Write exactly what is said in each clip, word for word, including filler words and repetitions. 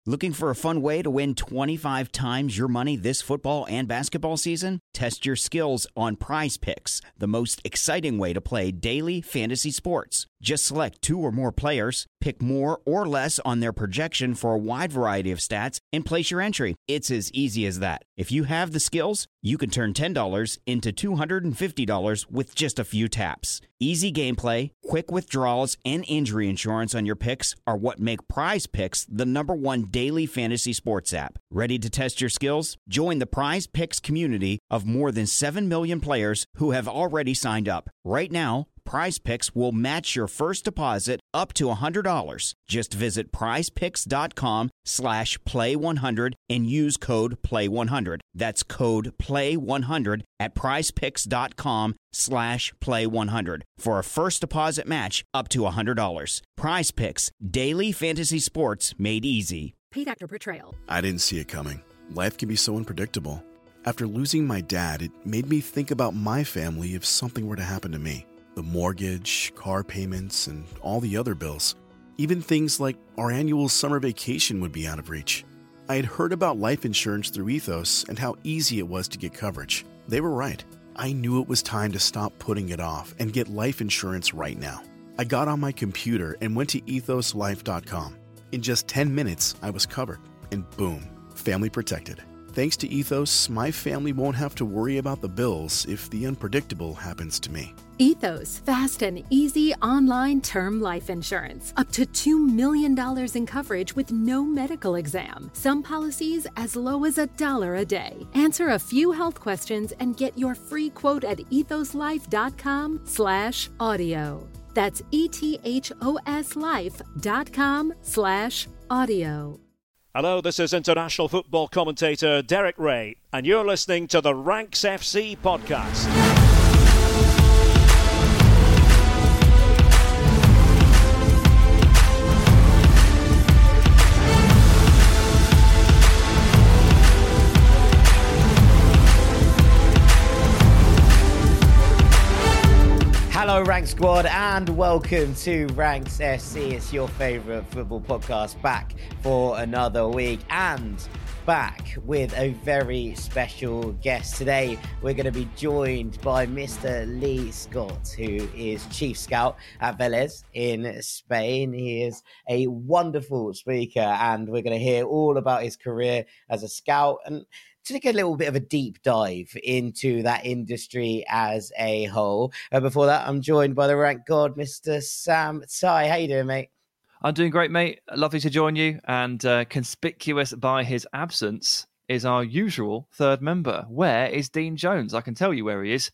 Looking for a fun way to win twenty-five times your money this football and basketball season? Test your skills on Prize Picks, the most exciting way to play daily fantasy sports. Just select two or more players, pick more or less on their projection for a wide variety of stats, and place your entry. It's as easy as that. If you have the skills, you can turn ten dollars into two hundred fifty dollars with just a few taps. Easy gameplay, quick withdrawals, and injury insurance on your picks are what make Prize Picks the number one daily fantasy sports app. Ready to test your skills? Join the Prize Picks community of more than seven million players who have already signed up. Right now, Prize Picks will match your first deposit up to one hundred dollars. Just visit prizepicks.com slash play one hundred and use code play one hundred. That's code play one hundred at prizepicks.com slash play one hundred for a first deposit match up to one hundred dollars. Prize Picks, daily fantasy sports made easy. Paid actor portrayal. I didn't see it coming. Life can be so unpredictable. After losing my dad, it made me think about my family if something were to happen to me. The mortgage, car payments, and all the other bills. Even things like our annual summer vacation would be out of reach. I had heard about life insurance through Ethos and how easy it was to get coverage. They were right. I knew it was time to stop putting it off and get life insurance right now. I got on my computer and went to ethos life dot com. In just ten minutes, I was covered. And boom, family protected. Thanks to Ethos, my family won't have to worry about the bills if the unpredictable happens to me. Ethos, fast and easy online term life insurance. Up to two million dollars in coverage with no medical exam. Some policies as low as a dollar a day. Answer a few health questions and get your free quote at ethoslife.com slash audio. That's E-T-H-O-S life.com slash audio. Hello, this is international football commentator Derek Ray, and you're listening to the Ranks F C podcast. Hello, Rank Squad, and welcome to Ranks F C. It's your favourite football podcast, back for another week and back with a very special guest. Today, we're going to be joined by Mister Lee Scott, who is Chief Scout at Vélez in Spain. He is a wonderful speaker, and we're going to hear all about his career as a scout and to take a little bit of a deep dive into that industry as a whole. Uh, before that, I'm joined by the rank god, Mister Sam Tighe. How you doing, mate? I'm doing great, mate. Lovely to join you. And uh, conspicuous by his absence is our usual third member. Where is Dean Jones? I can tell you where he is.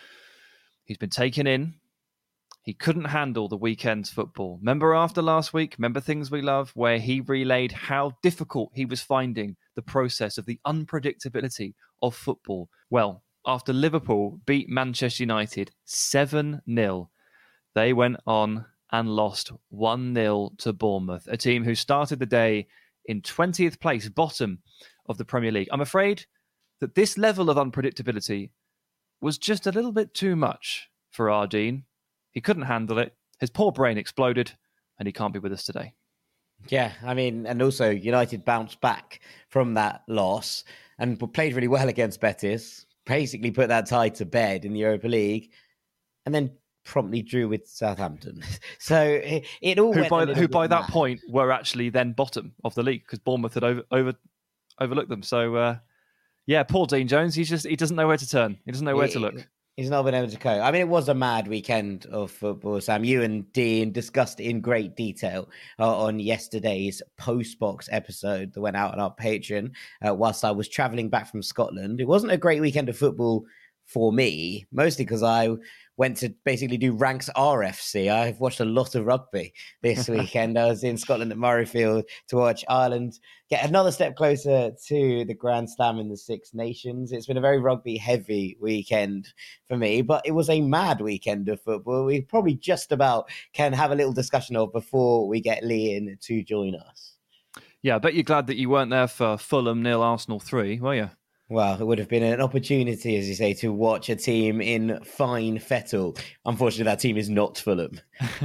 He's been taken in. He couldn't handle the weekend's football. Remember after last week, remember Things We Love, where he relayed how difficult he was finding the process of the unpredictability of football. Well, after Liverpool beat Manchester United seven nil, they went on and lost one nil to Bournemouth, a team who started the day in twentieth place, bottom of the Premier League. I'm afraid that this level of unpredictability was just a little bit too much for our Dean. He couldn't handle it. His poor brain exploded, and he can't be with us today. Yeah, I mean, and also United bounced back from that loss and played really well against Betis, basically put that tie to bed in the Europa League, and then promptly drew with Southampton. So it, it all who went by, who by that mad. point were actually then bottom of the league because Bournemouth had over, over overlooked them. So uh, yeah, poor Dean Jones. He's just he doesn't know where to turn. He doesn't know where He- to look. He's not been able to cope. I mean, it was a mad weekend of football, Sam. You and Dean discussed in great detail uh, on yesterday's Postbox episode that went out on our Patreon uh, whilst I was travelling back from Scotland. It wasn't a great weekend of football for me, mostly because I went to basically do Ranks R F C. I've watched a lot of rugby this weekend. I was in Scotland at Murrayfield to watch Ireland get another step closer to the Grand Slam in the Six Nations. It's been a very rugby-heavy weekend for me, but it was a mad weekend of football. We probably just about can have a little discussion of before we get Lee in to join us. Yeah, I bet you're glad that you weren't there for Fulham nil Arsenal three, were you? Well, it would have been an opportunity, as you say, to watch a team in fine fettle. Unfortunately, that team is not Fulham.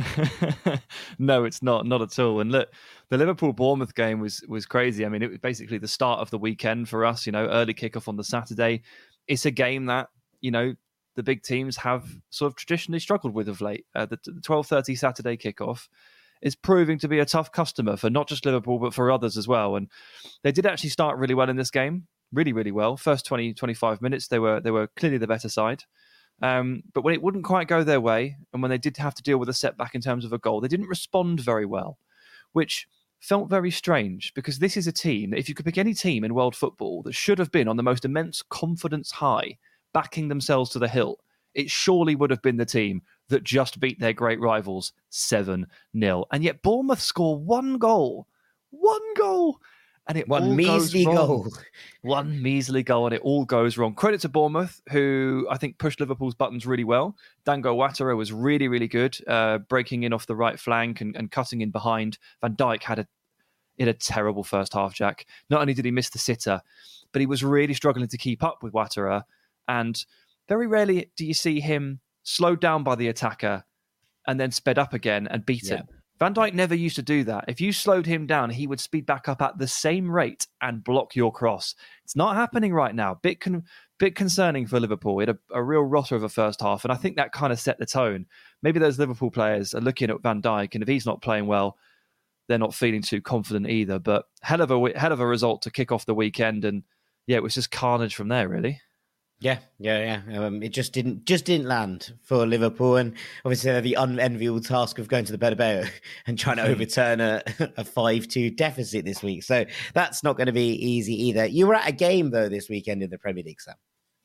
No, it's not, not at all. And look, the Liverpool-Bournemouth game was was crazy. I mean, it was basically the start of the weekend for us, you know, early kickoff on the Saturday. It's a game that, you know, the big teams have sort of traditionally struggled with of late. Uh, the twelve thirty Saturday kickoff is proving to be a tough customer for not just Liverpool, but for others as well. And they did actually start really well in this game. Really, really well. First twenty, twenty-five minutes, they were they were clearly the better side. Um, but when it wouldn't quite go their way, and when they did have to deal with a setback in terms of a goal, they didn't respond very well, which felt very strange, because this is a team that, if you could pick any team in world football that should have been on the most immense confidence high, backing themselves to the hilt, it surely would have been the team that just beat their great rivals seven nil. And yet Bournemouth score one goal. One goal! And it One all measly goes wrong. goal. One measly goal, and it all goes wrong. Credit to Bournemouth, who I think pushed Liverpool's buttons really well. Dango Ouattara was really, really good, uh, breaking in off the right flank and, and cutting in behind. Van Dijk had a, in a terrible first half, Jack. Not only did he miss the sitter, but he was really struggling to keep up with Ouattara. And very rarely do you see him slowed down by the attacker and then sped up again and beaten. Yeah. Van Dijk never used to do that. If you slowed him down, he would speed back up at the same rate and block your cross. It's not happening right now. Bit con- bit concerning for Liverpool. It had a, a real rotter of a first half, and I think that kind of set the tone. Maybe those Liverpool players are looking at Van Dijk, and if he's not playing well, they're not feeling too confident either. But hell of a hell of a result to kick off the weekend, and yeah, it was just carnage from there, really. Yeah, yeah, yeah. Um, it just didn't just didn't land for Liverpool, and obviously they're the unenviable task of going to the Bernabeu and trying to overturn a a five two deficit this week. So that's not going to be easy either. You were at a game though this weekend in the Premier League, Sam.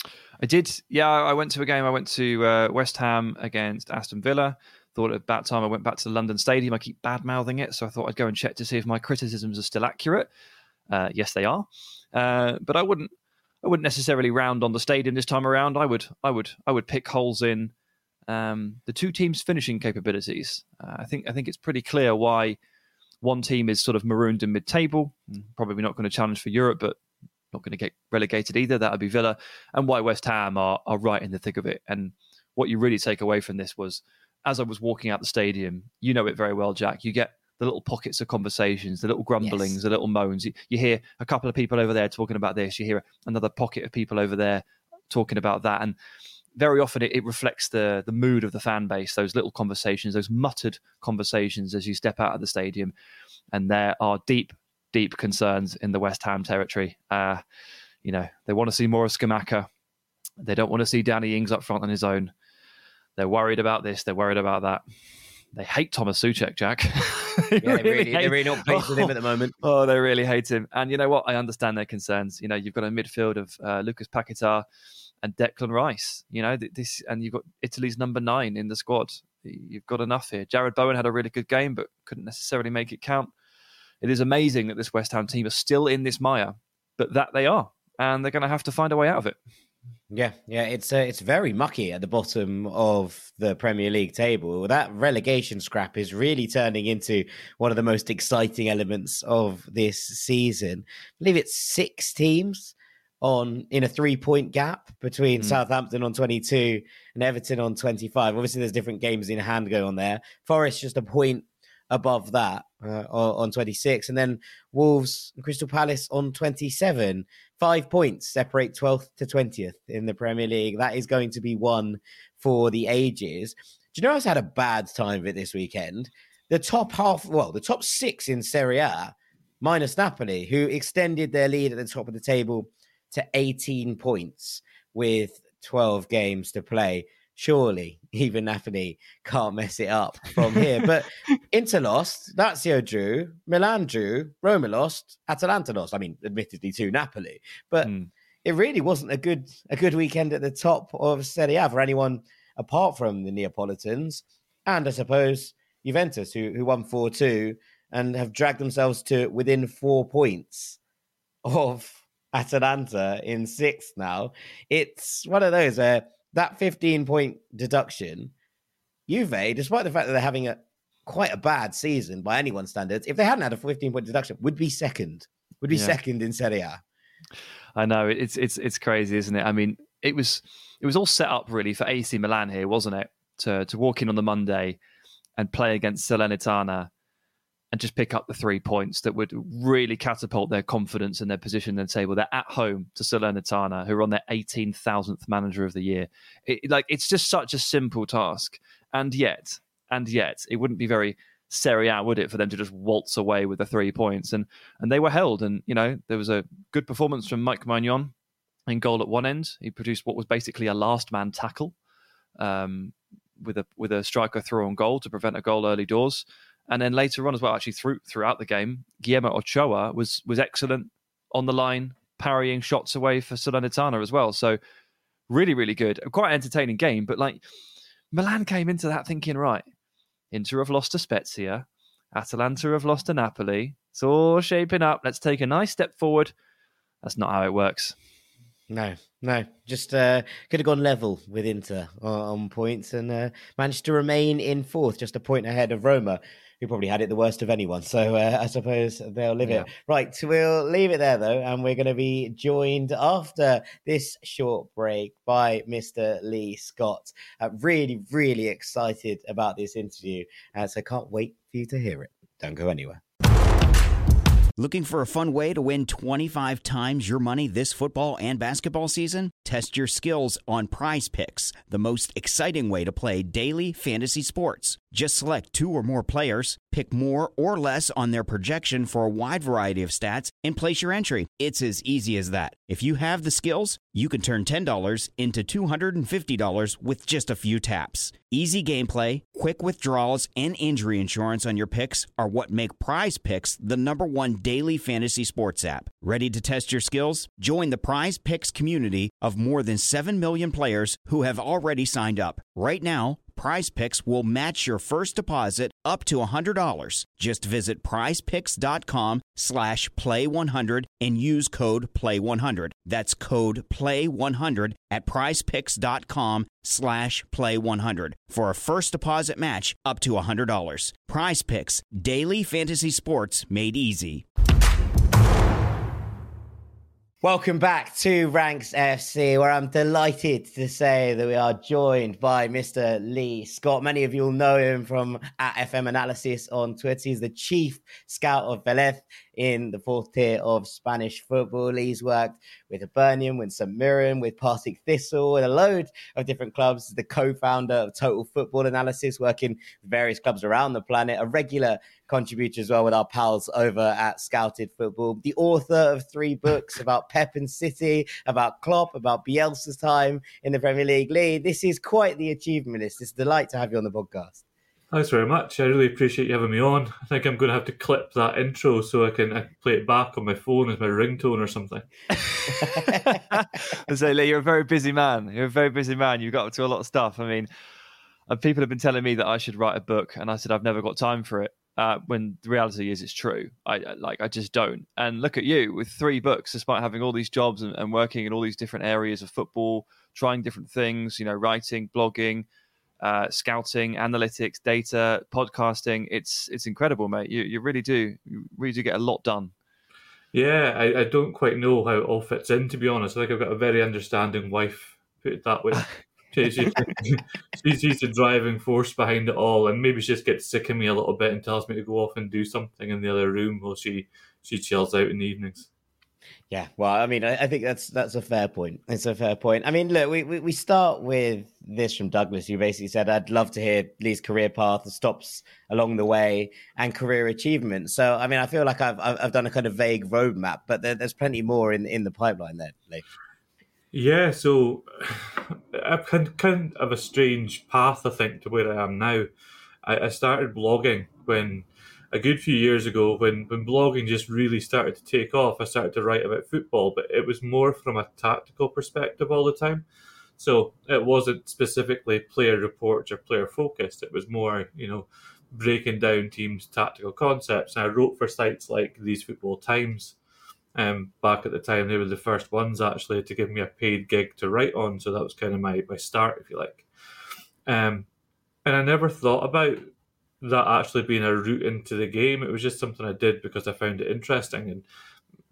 I did. Yeah, I went to a game. I went to uh, West Ham against Aston Villa. Thought at that time I went back to the London Stadium. I keep bad mouthing it, so I thought I'd go and check to see if my criticisms are still accurate. Uh, yes, they are, uh, but I wouldn't. I wouldn't necessarily round on the stadium this time around. I would, I would, I would pick holes in um, the two teams' finishing capabilities. Uh, I think, I think it's pretty clear why one team is sort of marooned in mid-table, probably not going to challenge for Europe, but not going to get relegated either. That would be Villa, and why West Ham are are right in the thick of it. And what you really take away from this was, as I was walking out the stadium, you know it very well, Jack. You get the little pockets of conversations, the little grumblings, yes. the little moans. You, you hear a couple of people over there talking about this. You hear another pocket of people over there talking about that. And very often it, it reflects the the mood of the fan base, those little conversations, those muttered conversations as you step out of the stadium. And there are deep, deep concerns in the West Ham territory. Uh, you know, they want to see more of Scamacca. They don't want to see Danny Ings up front on his own. They're worried about this. They're worried about that. They hate Thomas Souček, Jack. they yeah, really they really, hate... they're really not pleased with him at the moment. Oh, they really hate him. And you know what? I understand their concerns. You know, you've got a midfield of uh, Lucas Paquetá and Declan Rice. You know, this, and you've got Italy's number nine in the squad. You've got enough here. Jared Bowen had a really good game, but couldn't necessarily make it count. It is amazing that this West Ham team are still in this mire, but that they are, and they're going to have to find a way out of it. Yeah, yeah, it's uh, it's very mucky at the bottom of the Premier League table. That relegation scrap is really turning into one of the most exciting elements of this season. I believe it's six teams on in a three-point gap between mm. Southampton on twenty-two and Everton on twenty-five. Obviously, there's different games in hand going on there. Forest just a point above that uh, on twenty-six, and then Wolves and Crystal Palace on twenty-seven. Five points separate twelfth to twentieth in the Premier League. That is going to be one for the ages. Do you know I had a bad time of it this weekend? The top half, well, the top six in Serie A, minus Napoli, who extended their lead at the top of the table to eighteen points with twelve games to play. Surely even Napoli can't mess it up from here. But Inter lost, Lazio drew, Milan drew, Roma lost, Atalanta lost. I mean, admittedly to Napoli. But mm. it really wasn't a good a good weekend at the top of Serie A for anyone apart from the Neapolitans. And I suppose Juventus, who, who won four two and have dragged themselves to within four points of Atalanta in sixth now. It's one of those where that fifteen-point deduction, Juve, despite the fact that they're having a quite a bad season by anyone's standards, if they hadn't had a fifteen-point deduction, would be second. Would be yeah. second in Serie A. I know it's it's it's crazy, isn't it? I mean, it was it was all set up really for A C Milan here, wasn't it? To to walk in on the Monday and play against Salernitana and just pick up the three points that would really catapult their confidence and their position in the table. They're at home to Salernitana, who are on their eighteen thousandth manager of the year. It, like it's just such a simple task, and yet, and yet, it wouldn't be very Serie A, would it, for them to just waltz away with the three points? And and they were held. And you know, there was a good performance from Mike Maignan in goal at one end. He produced what was basically a last man tackle um, with a with a striker throw on goal to prevent a goal early doors. And then later on as well, actually through, throughout the game, Guillermo Ochoa was was excellent on the line, parrying shots away for Salernitana as well. So really, really good. Quite an entertaining game. But like Milan came into that thinking, right, Inter have lost to Spezia, Atalanta have lost to Napoli. It's all shaping up. Let's take a nice step forward. That's not how it works. No, no, just uh, could have gone level with Inter on, on points and uh, managed to remain in fourth, just a point ahead of Roma, who probably had it the worst of anyone. So uh, I suppose they'll live yeah. it. Right, we'll leave it there, though, and we're going to be joined after this short break by Mister Lee Scott. Uh, really, really excited about this interview, uh, so can't wait for you to hear it. Don't go anywhere. Looking for a fun way to win twenty-five times your money this football and basketball season? Test your skills on Prize Picks, the most exciting way to play daily fantasy sports. Just select two or more players, pick more or less on their projection for a wide variety of stats, and place your entry. It's as easy as that. If you have the skills, you can turn ten dollars into two hundred fifty dollars with just a few taps. Easy gameplay, quick withdrawals, and injury insurance on your picks are what make Prize Picks the number one daily fantasy sports app. Ready to test your skills? Join the Prize Picks community of more than seven million players who have already signed up. Right now, Prize Picks will match your first deposit up to one hundred dollars. Just visit prizepicks.com slash play one hundred and use code play one hundred. That's code play one hundred at prizepicks.com slash play one hundred for a first deposit match up to one hundred dollars. Prize Picks, daily fantasy sports made easy. Welcome back to Ranks F C, where I'm delighted to say that we are joined by Mister Lee Scott. Many of you will know him from at F M Analysis on Twitter. He's the chief scout of Vélez in the fourth tier of Spanish football. Lee's worked with Hibernian, with St Mirren, with Partick Thistle, and a load of different clubs. The co-founder of Total Football Analysis, working with various clubs around the planet. A regular contributor as well with our pals over at Scouted Football. The author of three books about Pep and City, about Klopp, about Bielsa's time in the Premier League. Lee, this is quite the achievement list. It's a delight to have you on the podcast. Thanks very much. I really appreciate you having me on. I think I'm going to have to clip that intro so I can I can play it back on my phone as my ringtone or something. So, Lee, you're a very busy man. You're a very busy man. You've got up to a lot of stuff. I mean, people have been telling me that I should write a book, and I said I've never got time for it. Uh, when the reality is, it's true. I like I just don't. And look at you with three books, despite having all these jobs and, and working in all these different areas of football, trying different things. You know, writing, blogging, uh, scouting, analytics, data, podcasting. It's it's incredible, mate. You you really do you really do get a lot done. Yeah, I, I don't quite know how it all fits in, to be honest. I think I've got a very understanding wife, put it that way. She's, she's the driving force behind it all, and maybe she just gets sick of me a little bit and tells me to go off and do something in the other room while she, she chills out in the evenings. Yeah, well, I mean, I, I think that's that's a fair point. It's a fair point. I mean, look, we, we, we start with this from Douglas. You basically said, I'd love to hear Lee's career path, the stops along the way, and career achievements. So, I mean, I feel like I've I've done a kind of vague roadmap, but there, there's plenty more in, in the pipeline there, Lee. Yeah, so I've kind kind of a strange path, I think, to where I am now. I, I started blogging when a good few years ago, when, when blogging just really started to take off. I started to write about football, but it was more from a tactical perspective all the time. So it wasn't specifically player reports or player focused. It was more, you know, breaking down teams' tactical concepts. And I wrote for sites like These Football Times. Um, back at the time, they were the first ones actually to give me a paid gig to write on, so that was kind of my, my start, if you like. Um, and I never thought about that actually being a route into the game. It was just something I did because I found it interesting, and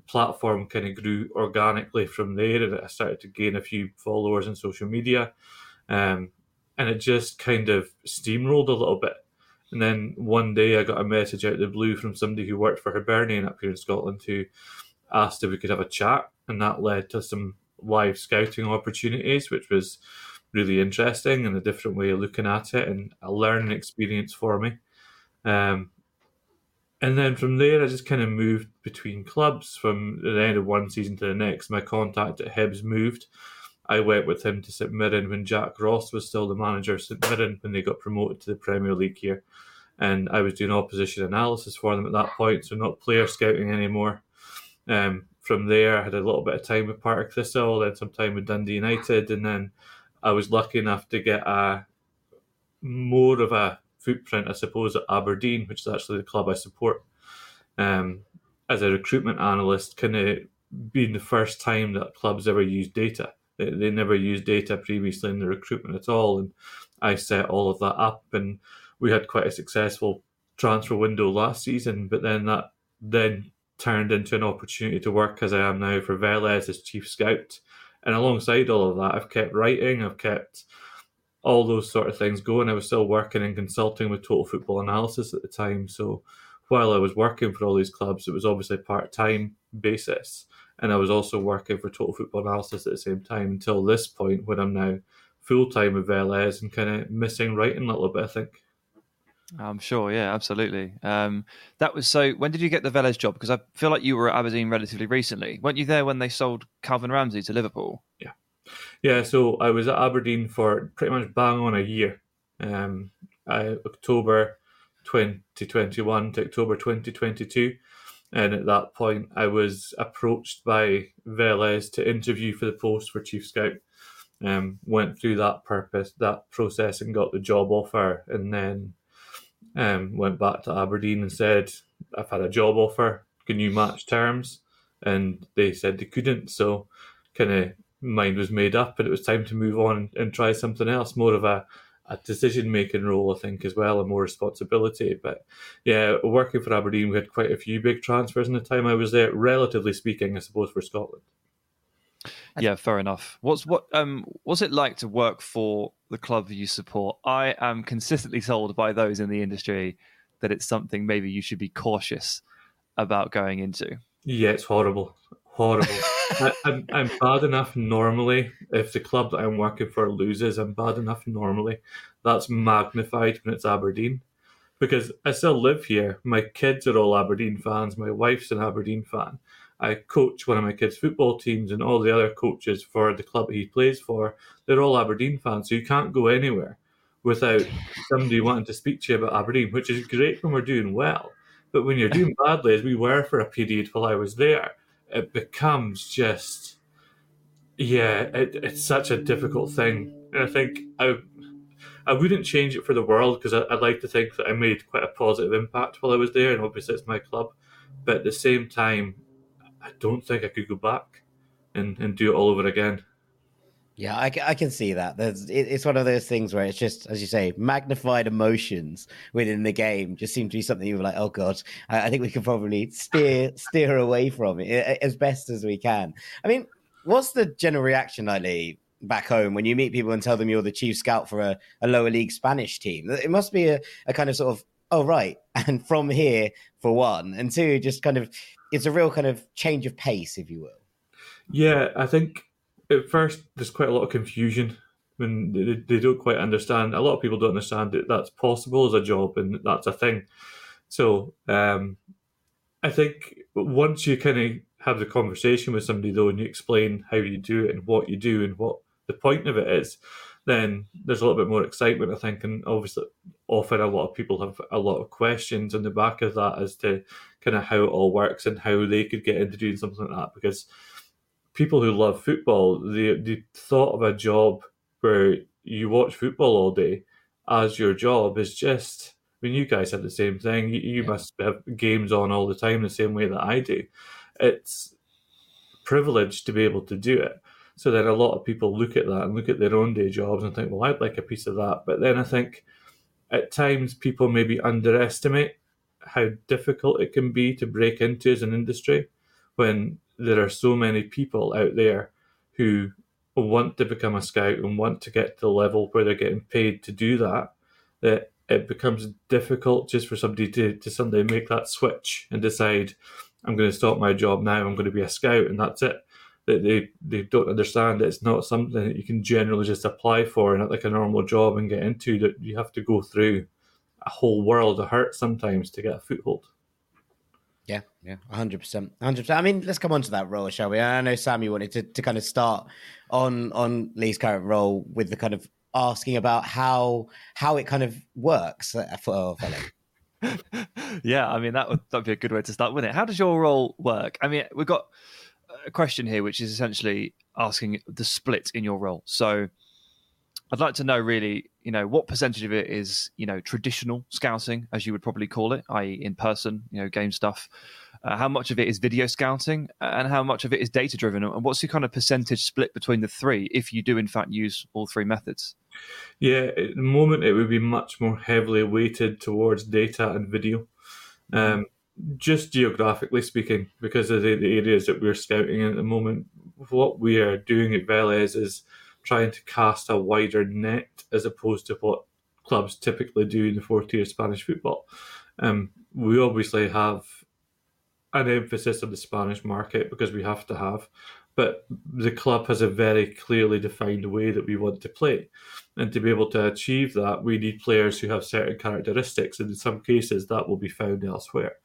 platform kind of grew organically from there, and I started to gain a few followers on social media, um, and it just kind of steamrolled a little bit. And then one day I got a message out of the blue from somebody who worked for Hibernian up here in Scotland, who asked if we could have a chat, and that led to some live scouting opportunities, which was really interesting and a different way of looking at it, and a learning experience for me. Um, and then from there, I just kind of moved between clubs from the end of one season to the next. My contact at Hibs moved. I went with him to St Mirren when Jack Ross was still the manager of St Mirren when they got promoted to the Premier League here. And I was doing opposition analysis for them at that point, so not player scouting anymore. Um, from there, I had a little bit of time with Partick Thistle, then some time with Dundee United, and then I was lucky enough to get a more of a footprint, I suppose, at Aberdeen, which is actually the club I support, um, as a recruitment analyst, kind of being the first time that clubs ever used data. They, they never used data previously in the recruitment at all, and I set all of that up, and we had quite a successful transfer window last season, but then that then turned into an opportunity to work as I am now for Velez as chief scout. And alongside all of that, I've kept writing, I've kept all those sort of things going. I was still working and consulting with Total Football Analysis at the time. So while I was working for all these clubs, it was obviously part-time basis. And I was also working for Total Football Analysis at the same time until this point when I'm now full-time with Velez and kind of missing writing a little bit, I think. I'm sure, yeah, absolutely. Um, that was so. When did you get the Velez job? Because I feel like you were at Aberdeen relatively recently. Weren't you there when they sold Calvin Ramsey to Liverpool? Yeah, yeah. So I was at Aberdeen for pretty much bang on a year. Um, I, October twenty twenty-one to October twenty twenty-two, and at that point I was approached by Velez to interview for the post for chief scout. Um, went through that purpose, that process, and got the job offer, and then. Um, went back to Aberdeen and said, I've had a job offer, can you match terms? And they said they couldn't, so kind of mind was made up, and it was time to move on and try something else, more of a, a decision-making role, I think, as well, and more responsibility. But yeah, working for Aberdeen, we had quite a few big transfers in the time I was there, relatively speaking, I suppose, for Scotland. Yeah, fair enough. What's what um what's it like to work for the club you support? I am consistently told by those in the industry that it's something maybe you should be cautious about going into. Yeah, it's horrible, horrible. I, I'm, I'm bad enough normally. If the club that I'm working for loses, I'm bad enough normally. That's magnified when it's Aberdeen, because I still live here. My kids are all Aberdeen fans. My wife's an Aberdeen fan. I coach one of my kids' football teams, and all the other coaches for the club he plays for, they're all Aberdeen fans. So you can't go anywhere without somebody wanting to speak to you about Aberdeen, which is great when we're doing well. But when you're doing badly, as we were for a period while I was there, it becomes just, yeah, it, it's such a difficult thing. And I think I I wouldn't change it for the world, because I'd like to think that I made quite a positive impact while I was there, and obviously it's my club. But at the same time, I don't think I could go back and, and do it all over again. Yeah, I, I can see that. There's, it, it's one of those things where it's just, as you say, magnified emotions within the game just seem to be something you're like, oh God, I, I think we can probably steer steer away from it as best as we can. I mean, what's the general reaction, like, back home when you meet people and tell them you're the chief scout for a, a lower league Spanish team? It must be a, a kind of sort of, oh, right. And from here, for one, and two, just kind of, it's a real kind of change of pace, if you will. Yeah, I think at first there's quite a lot of confusion when they, they don't quite understand. A lot of people don't understand that that's possible as a job and that's a thing. So um, I think once you kind of have the conversation with somebody, though, and you explain how you do it and what you do and what the point of it is, then there's a little bit more excitement, I think. And obviously, often a lot of people have a lot of questions on the back of that as to kind of how it all works and how they could get into doing something like that. Because people who love football, the the thought of a job where you watch football all day as your job is just, I mean, you guys have the same thing. You, you yeah. must have games on all the time the same way that I do. It's a privilege to be able to do it. So then a lot of people look at that and look at their own day jobs and think, well, I'd like a piece of that. But then I think at times people maybe underestimate how difficult it can be to break into as an industry, when there are so many people out there who want to become a scout and want to get to the level where they're getting paid to do that, that it becomes difficult just for somebody to, to suddenly make that switch and decide, I'm going to stop my job now, I'm going to be a scout, and that's it. That they, they don't understand that it's not something that you can generally just apply for and like a normal job and get into, that you have to go through a whole world of hurt sometimes to get a foothold. Yeah, yeah, one hundred percent. one hundred percent. I mean, let's come on to that role, shall we? I know, Sam, you wanted to, to kind of start on on Lee's current role with the kind of asking about how how it kind of works for Velen. Yeah, I mean, that would that'd be a good way to start, wouldn't it? How does your role work? I mean, we've got a question here, which is essentially asking the split in your role. So I'd like to know really, you know, what percentage of it is, you know, traditional scouting, as you would probably call it, that is in person, you know, game stuff. Uh, how much of it is video scouting and how much of it is data driven? And what's the kind of percentage split between the three if you do in fact use all three methods? Yeah, at the moment it would be much more heavily weighted towards data and video. Um, just geographically speaking, because of the, the areas that we're scouting in at the moment, what we are doing at Vélez is trying to cast a wider net as opposed to what clubs typically do in the fourth tier Spanish football. Um, we obviously have an emphasis on the Spanish market because we have to have, but the club has a very clearly defined way that we want to play. And to be able to achieve that, we need players who have certain characteristics, and in some cases that will be found elsewhere.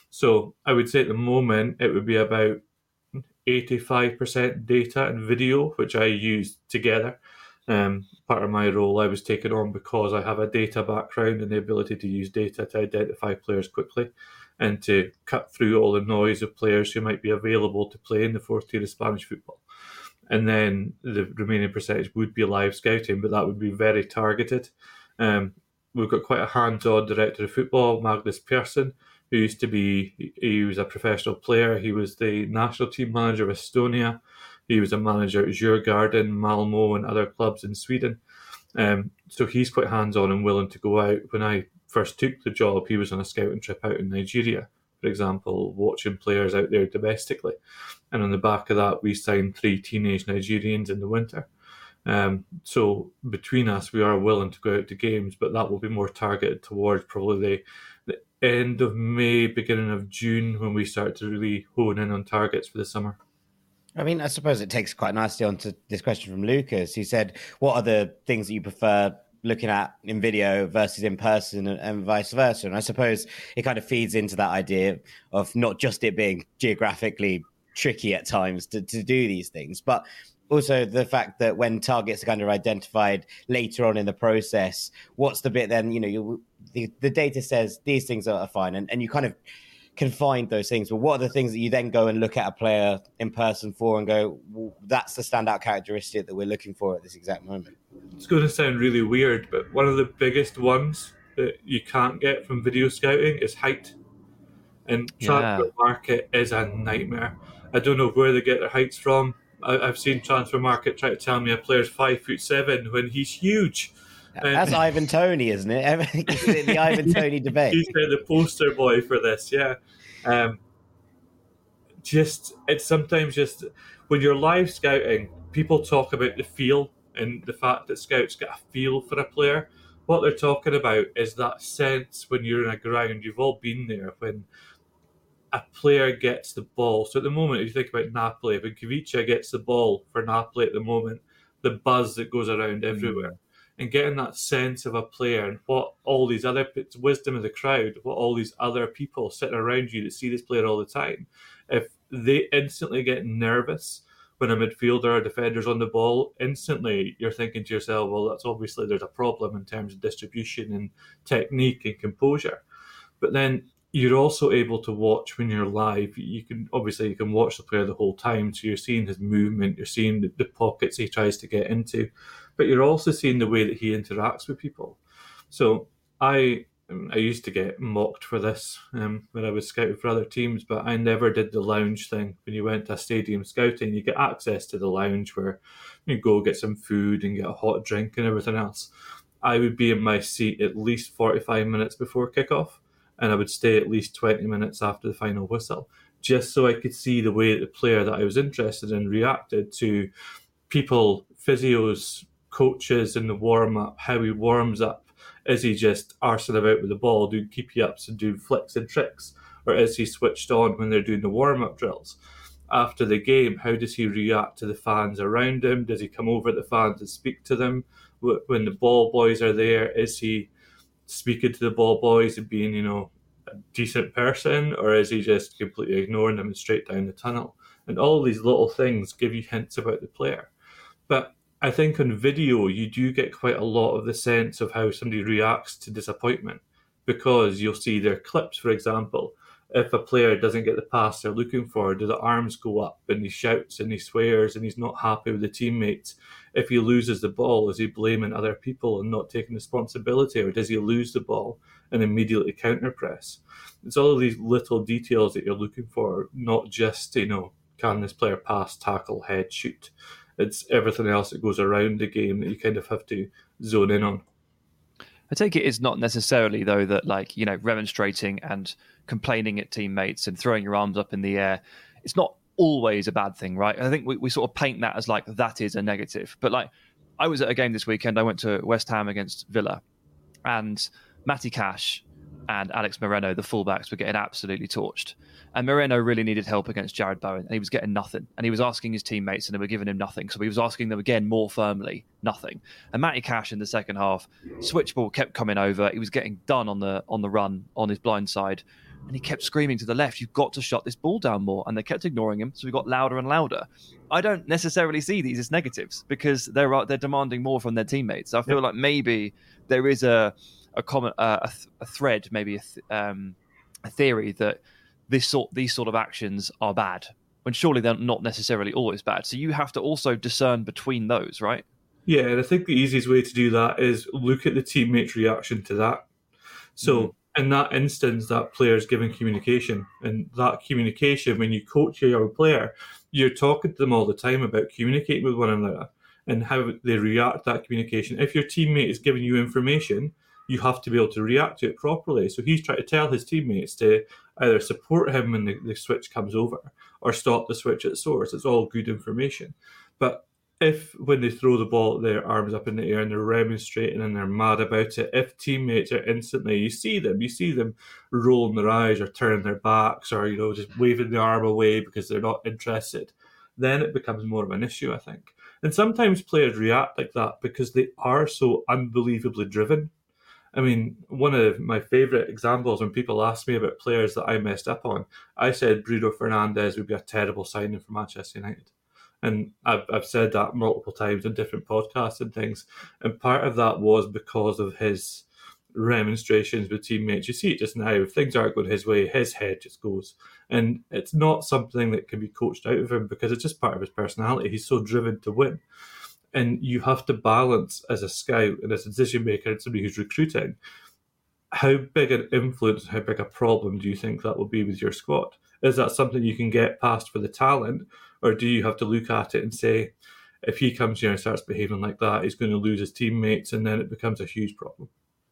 So I would say at the moment it would be about eighty-five percent data and video, which I use together. Um, part of my role I was taken on because I have a data background and the ability to use data to identify players quickly and to cut through all the noise of players who might be available to play in the fourth tier of Spanish football. And then the remaining percentage would be live scouting, but that would be very targeted. Um, we've got quite a hands-on director of football, Magnus Persson, who used to be, he was a professional player. He was the national team manager of Estonia. He was a manager at Djurgården, Malmo and other clubs in Sweden. Um, so he's quite hands-on and willing to go out. When I first took the job, he was on a scouting trip out in Nigeria, for example, watching players out there domestically. And on the back of that, we signed three teenage Nigerians in the winter. Um, so between us, we are willing to go out to games, but that will be more targeted towards probably the, the end of May, beginning of June, when we start to really hone in on targets for the summer. I mean, I suppose it takes quite nicely onto this question from Lucas. He said, what are the things that you prefer looking at in video versus in person, and, and vice versa? And I suppose it kind of feeds into that idea of not just it being geographically tricky at times to, to do these things, but also the fact that when targets are kind of identified later on in the process, what's the bit then, you know, you, the, the data says these things are fine, and, and you kind of can find those things, but what are the things that you then go and look at a player in person for and go, well, that's the standout characteristic that we're looking for at this exact moment? It's going to sound really weird, but one of the biggest ones that you can't get from video scouting is height. And transfer yeah. market is a nightmare. I don't know where they get their heights from. I, I've seen transfer market try to tell me a player's five foot seven when he's huge. That's um, Ivan Toney, isn't it? The Ivan Toney debate. He's been the poster boy for this, yeah. Um, just it's sometimes just when you're live scouting, people talk about the feel and the fact that scouts get a feel for a player. What they're talking about is that sense when you're in a ground. You've all been there when a player gets the ball. So at the moment, if you think about Napoli, when Kvicha gets the ball for Napoli at the moment, the buzz that goes around everywhere. Mm. And getting that sense of a player and what all these other, it's wisdom of the crowd, what all these other people sitting around you that see this player all the time, if they instantly get nervous when a midfielder or defender's on the ball, instantly you're thinking to yourself, well, that's obviously there's a problem in terms of distribution and technique and composure. But then you're also able to watch when you're live. You can obviously you can watch the player the whole time, so you're seeing his movement, you're seeing the, the pockets he tries to get into, but you're also seeing the way that he interacts with people. So I I used to get mocked for this um, when I was scouting for other teams, but I never did the lounge thing. When you went to a stadium scouting, you get access to the lounge where you go get some food and get a hot drink and everything else. I would be in my seat at least forty-five minutes before kickoff, and I would stay at least twenty minutes after the final whistle, just so I could see the way that the player that I was interested in reacted to people, physios, coaches in the warm-up, how he warms up. Is he just arsing about with the ball, doing keepy-ups and doing flicks and tricks? Or is he switched on when they're doing the warm-up drills? After the game, how does he react to the fans around him? Does he come over to the fans and speak to them? When the ball boys are there, is he speaking to the ball boys and being, you know, a decent person? Or is he just completely ignoring them and straight down the tunnel? And all these little things give you hints about the player. But I think on video, you do get quite a lot of the sense of how somebody reacts to disappointment, because you'll see their clips, for example. If a player doesn't get the pass they're looking for, do the arms go up and he shouts and he swears and he's not happy with the teammates? If he loses the ball, is he blaming other people and not taking responsibility, or does he lose the ball and immediately counterpress? It's all of these little details that you're looking for, not just, you know, can this player pass, tackle, head, shoot? It's everything else that goes around the game that you kind of have to zone in on. I take it it's not necessarily, though, that, like, you know, remonstrating and complaining at teammates and throwing your arms up in the air, it's not always a bad thing, right? I think we, we sort of paint that as like that is a negative. But like, I was at a game this weekend. I went to West Ham against Villa, and Matty Cash and Alex Moreno, the fullbacks, were getting absolutely torched. And Moreno really needed help against Jared Bowen, and he was getting nothing. And he was asking his teammates, and they were giving him nothing. So he was asking them again more firmly, nothing. And Matty Cash in the second half, switch ball kept coming over. He was getting done on the on the run on his blind side, and he kept screaming to the left, "You've got to shut this ball down more." And they kept ignoring him, so he got louder and louder. I don't necessarily see these as negatives, because they're they're demanding more from their teammates. I feel yeah. like maybe there is a a common uh, a, th- a thread, maybe a, th- um, a theory that this sort these sort of actions are bad, when surely they're not necessarily always bad. So you have to also discern between those, right? Yeah, and I think the easiest way to do that is look at the teammate's reaction to that. So mm-hmm. in that instance, that player's giving communication, and that communication, when you coach a young player, you're talking to them all the time about communicating with one another and how they react to that communication. If your teammate is giving you information, you have to be able to react to it properly. So he's trying to tell his teammates to either support him when the, the switch comes over or stop the switch at source. It's all good information. But if, when they throw the ball, their arms up in the air and they're remonstrating and they're mad about it, if teammates are instantly, you see them, you see them rolling their eyes or turning their backs or, you know, just waving the arm away because they're not interested, then it becomes more of an issue, I think. And sometimes players react like that because they are so unbelievably driven. I mean, one of my favourite examples, when people ask me about players that I messed up on, I said Bruno Fernandes would be a terrible signing for Manchester United. And I've, I've said that multiple times on different podcasts and things. And part of that was because of his remonstrations with teammates. You see it just now. If things aren't going his way, his head just goes. And it's not something that can be coached out of him, because it's just part of his personality. He's so driven to win. And you have to balance, as a scout and as a decision maker and somebody who's recruiting, how big an influence, how big a problem do you think that will be with your squad? Is that something you can get past for the talent, or do you have to look at it and say, if he comes here and starts behaving like that, he's going to lose his teammates, and then it becomes a huge problem?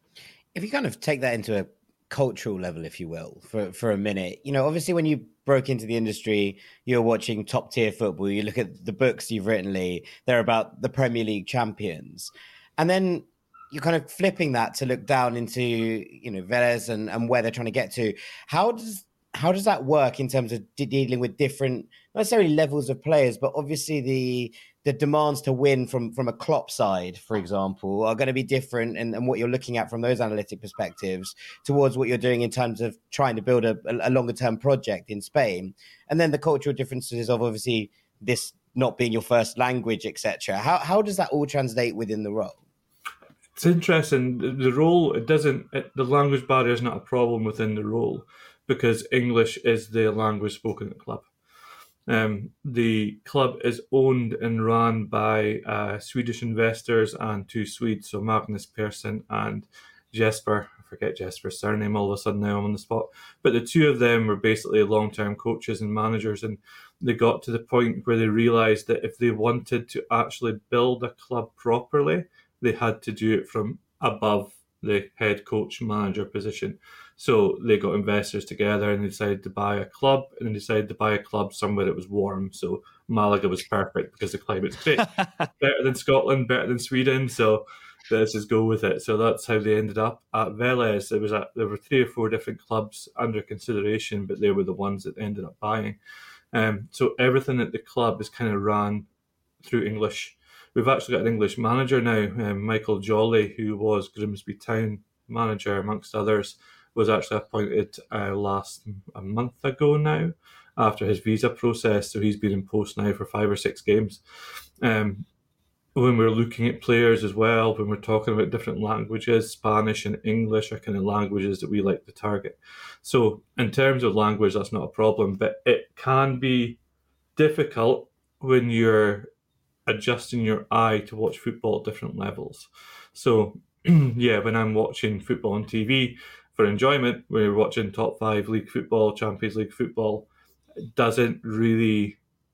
If you kind of take that into a cultural level, if you will, for, for a minute, you know, obviously when you broke into the industry, you're watching top tier football. You look at the books you've written, Lee, they're about the Premier League champions. And then you're kind of flipping that to look down into, you know, Vélez and, and where they're trying to get to. How does how does that work in terms of de- dealing with different, not necessarily levels of players, but obviously the the demands to win from, from a Klopp side, for example, are going to be different, and, and what you're looking at from those analytic perspectives towards what you're doing in terms of trying to build a, a longer term project in Spain. And then the cultural differences of obviously this not being your first language, et cetera. How how does that all translate within the role? It's interesting. The role, it doesn't, it, the language barrier is not a problem within the role, because English is the language spoken at the club. Um, the club is owned and run by uh, Swedish investors and two Swedes, so Magnus Persson and Jesper. I forget Jesper's surname all of a sudden now, I'm on the spot. But the two of them were basically long-term coaches and managers, and they got to the point where they realised that if they wanted to actually build a club properly, they had to do it from above the head coach manager position. So they got investors together and they decided to buy a club, and then decided to buy a club somewhere that was warm. So Malaga was perfect because the climate's great. Better than Scotland, better than Sweden. So let's just go with it. So that's how they ended up at Vélez. There was a, there were three or four different clubs under consideration, but they were the ones that ended up buying. Um, so everything at the club is kind of ran through English. We've actually got an English manager now, um, Michael Jolly, who was Grimsby Town manager, amongst others, was actually appointed uh, last a month ago now, after his visa process. So he's been in post now for five or six games. Um, when we're looking at players as well, when we're talking about different languages, Spanish and English are kind of languages that we like to target. So in terms of language, that's not a problem, but it can be difficult when you're adjusting your eye to watch football at different levels. So yeah, when I'm watching football on T V for enjoyment, when you're watching top five league football, Champions League football, it doesn't really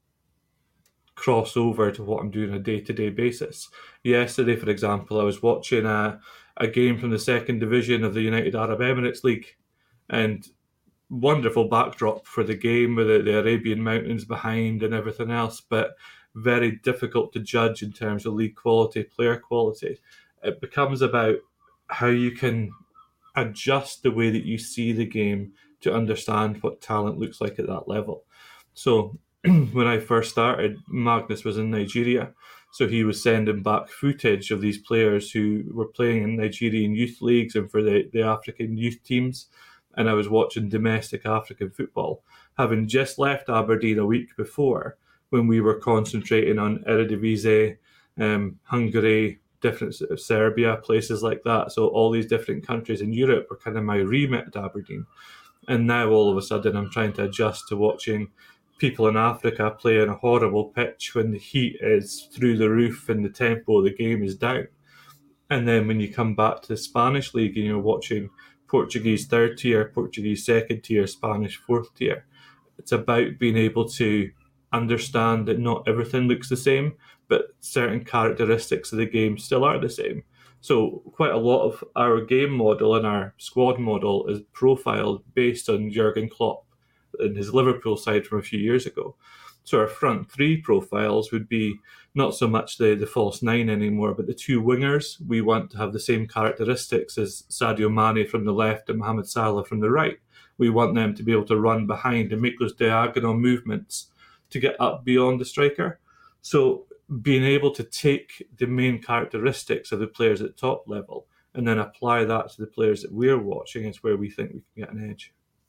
cross over to what I'm doing on a day-to-day basis. Yesterday, for example, I was watching a, a game from the second division of the United Arab Emirates League, and wonderful backdrop for the game with the, the Arabian Mountains behind and everything else, but very difficult to judge in terms of league quality, player quality. It becomes about how you can adjust the way that you see the game to understand what talent looks like at that level. So when I first started, Magnus was in Nigeria, so he was sending back footage of these players who were playing in Nigerian youth leagues and for the, the African youth teams, and I was watching domestic African football, having just left Aberdeen a week before, when we were concentrating on Eredivisie, um, Hungary, different Serbia, places like that. So all these different countries in Europe were kind of my remit at Aberdeen. And now all of a sudden I'm trying to adjust to watching people in Africa play on a horrible pitch when the heat is through the roof and the tempo of the game is down. And then when you come back to the Spanish league and you're watching Portuguese third tier, Portuguese second tier, Spanish fourth tier, it's about being able to understand that not everything looks the same, but certain characteristics of the game still are the same. So quite a lot of our game model and our squad model is profiled based on Jurgen Klopp and his Liverpool side from a few years ago. So our front three profiles would be not so much the, the false nine anymore, but the two wingers. We want to have the same characteristics as Sadio Mane from the left and Mohamed Salah from the right. We want them to be able to run behind and make those diagonal movements to get up beyond the striker. So being able to take the main characteristics of the players at top level and then apply that to the players that we're watching is where we think we can get an edge.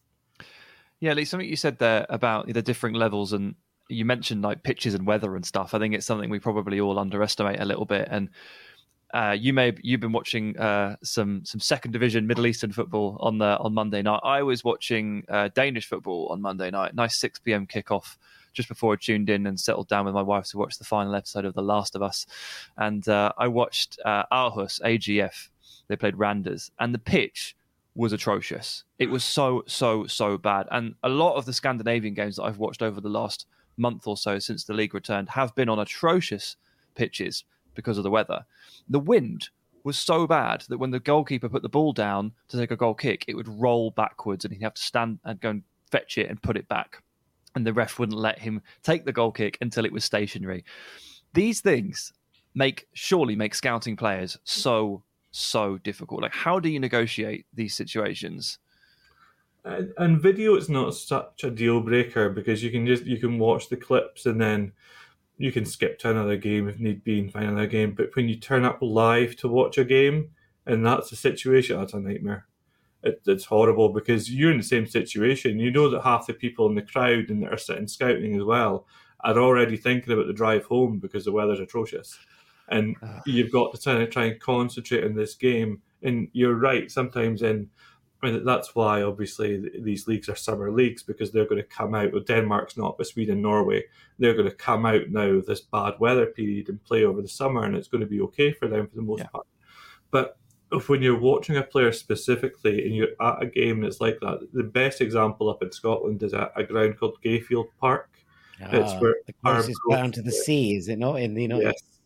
Yeah, Lee, something you said there about the different levels, and you mentioned like pitches and weather and stuff. I think it's something we probably all underestimate a little bit. And uh, you may you've been watching uh, some some second division Middle Eastern football on the on Monday night. I was watching uh, Danish football on Monday night. Nice six p.m. kickoff just before I tuned in and settled down with my wife to watch the final episode of The Last of Us. And uh, I watched uh, Aarhus, A G F. They played Randers, and the pitch was atrocious. It was so, so, so bad. And a lot of the Scandinavian games that I've watched over the last month or so since the league returned have been on atrocious pitches because of the weather. The wind was so bad that when the goalkeeper put the ball down to take a goal kick, it would roll backwards and he'd have to stand and go and fetch it and put it back. And the ref wouldn't let him take the goal kick until it was stationary. These things make surely make scouting players so, so difficult. Like, how do you negotiate these situations? And, and video is not such a deal breaker because you can just you can watch the clips and then you can skip to another game if need be and find another game. But when you turn up live to watch a game and that's the situation, that's a nightmare. It, it's horrible because you're in the same situation. You know that half the people in the crowd and that are sitting scouting as well are already thinking about the drive home because the weather's atrocious. And uh. you've got to try, try and concentrate on this game. And you're right, sometimes in I mean, that's why obviously these leagues are summer leagues, because they're going to come out, well, Denmark's not, but Sweden, Norway, they're going to come out now of this bad weather period and play over the summer, and it's going to be okay for them for the most yeah. part. But when you're watching a player specifically and you're at a game that's like that, the best example up in Scotland is a, a ground called Gayfield Park. Ah, it's where the closest ground to the sea, is it not? In the United? Yes,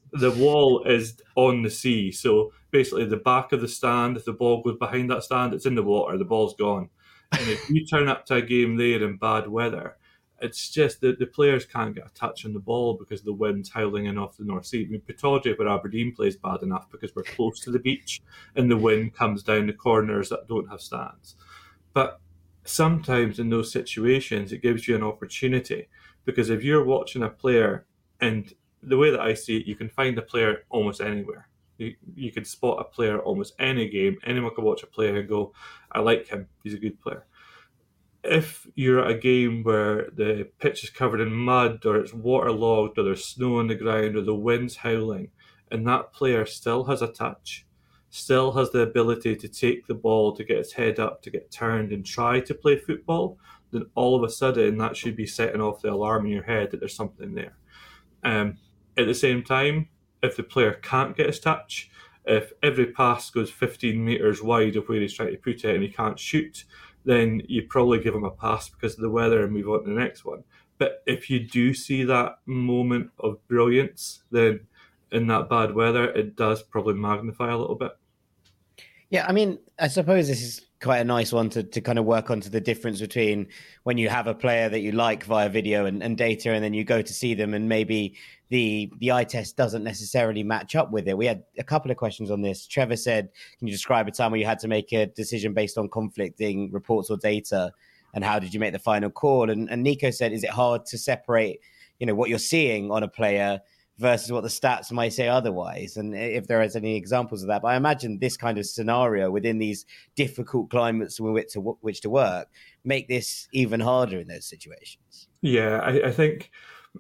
the wall is on the sea. So basically the back of the stand, if the ball goes behind that stand, it's in the water, the ball's gone. And if you turn up to a game there in bad weather, it's just that the players can't get a touch on the ball because the wind's howling in off the North Sea. I mean, Pittodrie, where Aberdeen plays, bad enough because we're close to the beach and the wind comes down the corners that don't have stands. But sometimes in those situations, it gives you an opportunity, because if you're watching a player, and the way that I see it, you can find a player almost anywhere. You, you can spot a player almost any game. Anyone can watch a player and go, I like him, he's a good player. If you're at a game where the pitch is covered in mud, or it's waterlogged, or there's snow on the ground, or the wind's howling, and that player still has a touch, still has the ability to take the ball, to get his head up, to get turned and try to play football, then all of a sudden that should be setting off the alarm in your head that there's something there. Um, at the same time, if the player can't get his touch, if every pass goes fifteen metres wide of where he's trying to put it and he can't shoot, then you probably give him a pass because of the weather and move on to the next one. But if you do see that moment of brilliance, then in that bad weather, it does probably magnify a little bit. Yeah, I mean, I suppose this is quite a nice one to, to kind of work onto the difference between when you have a player that you like via video and, and data, and then you go to see them and maybe the the eye test doesn't necessarily match up with it. We had a couple of questions on this. Trevor said, can you describe a time where you had to make a decision based on conflicting reports or data, and how did you make the final call? And, and Nico said, is it hard to separate, you know, what you're seeing on a player versus what the stats might say otherwise, and if there is any examples of that. But I imagine this kind of scenario within these difficult climates with which to, which to work make this even harder in those situations. Yeah, I, I think,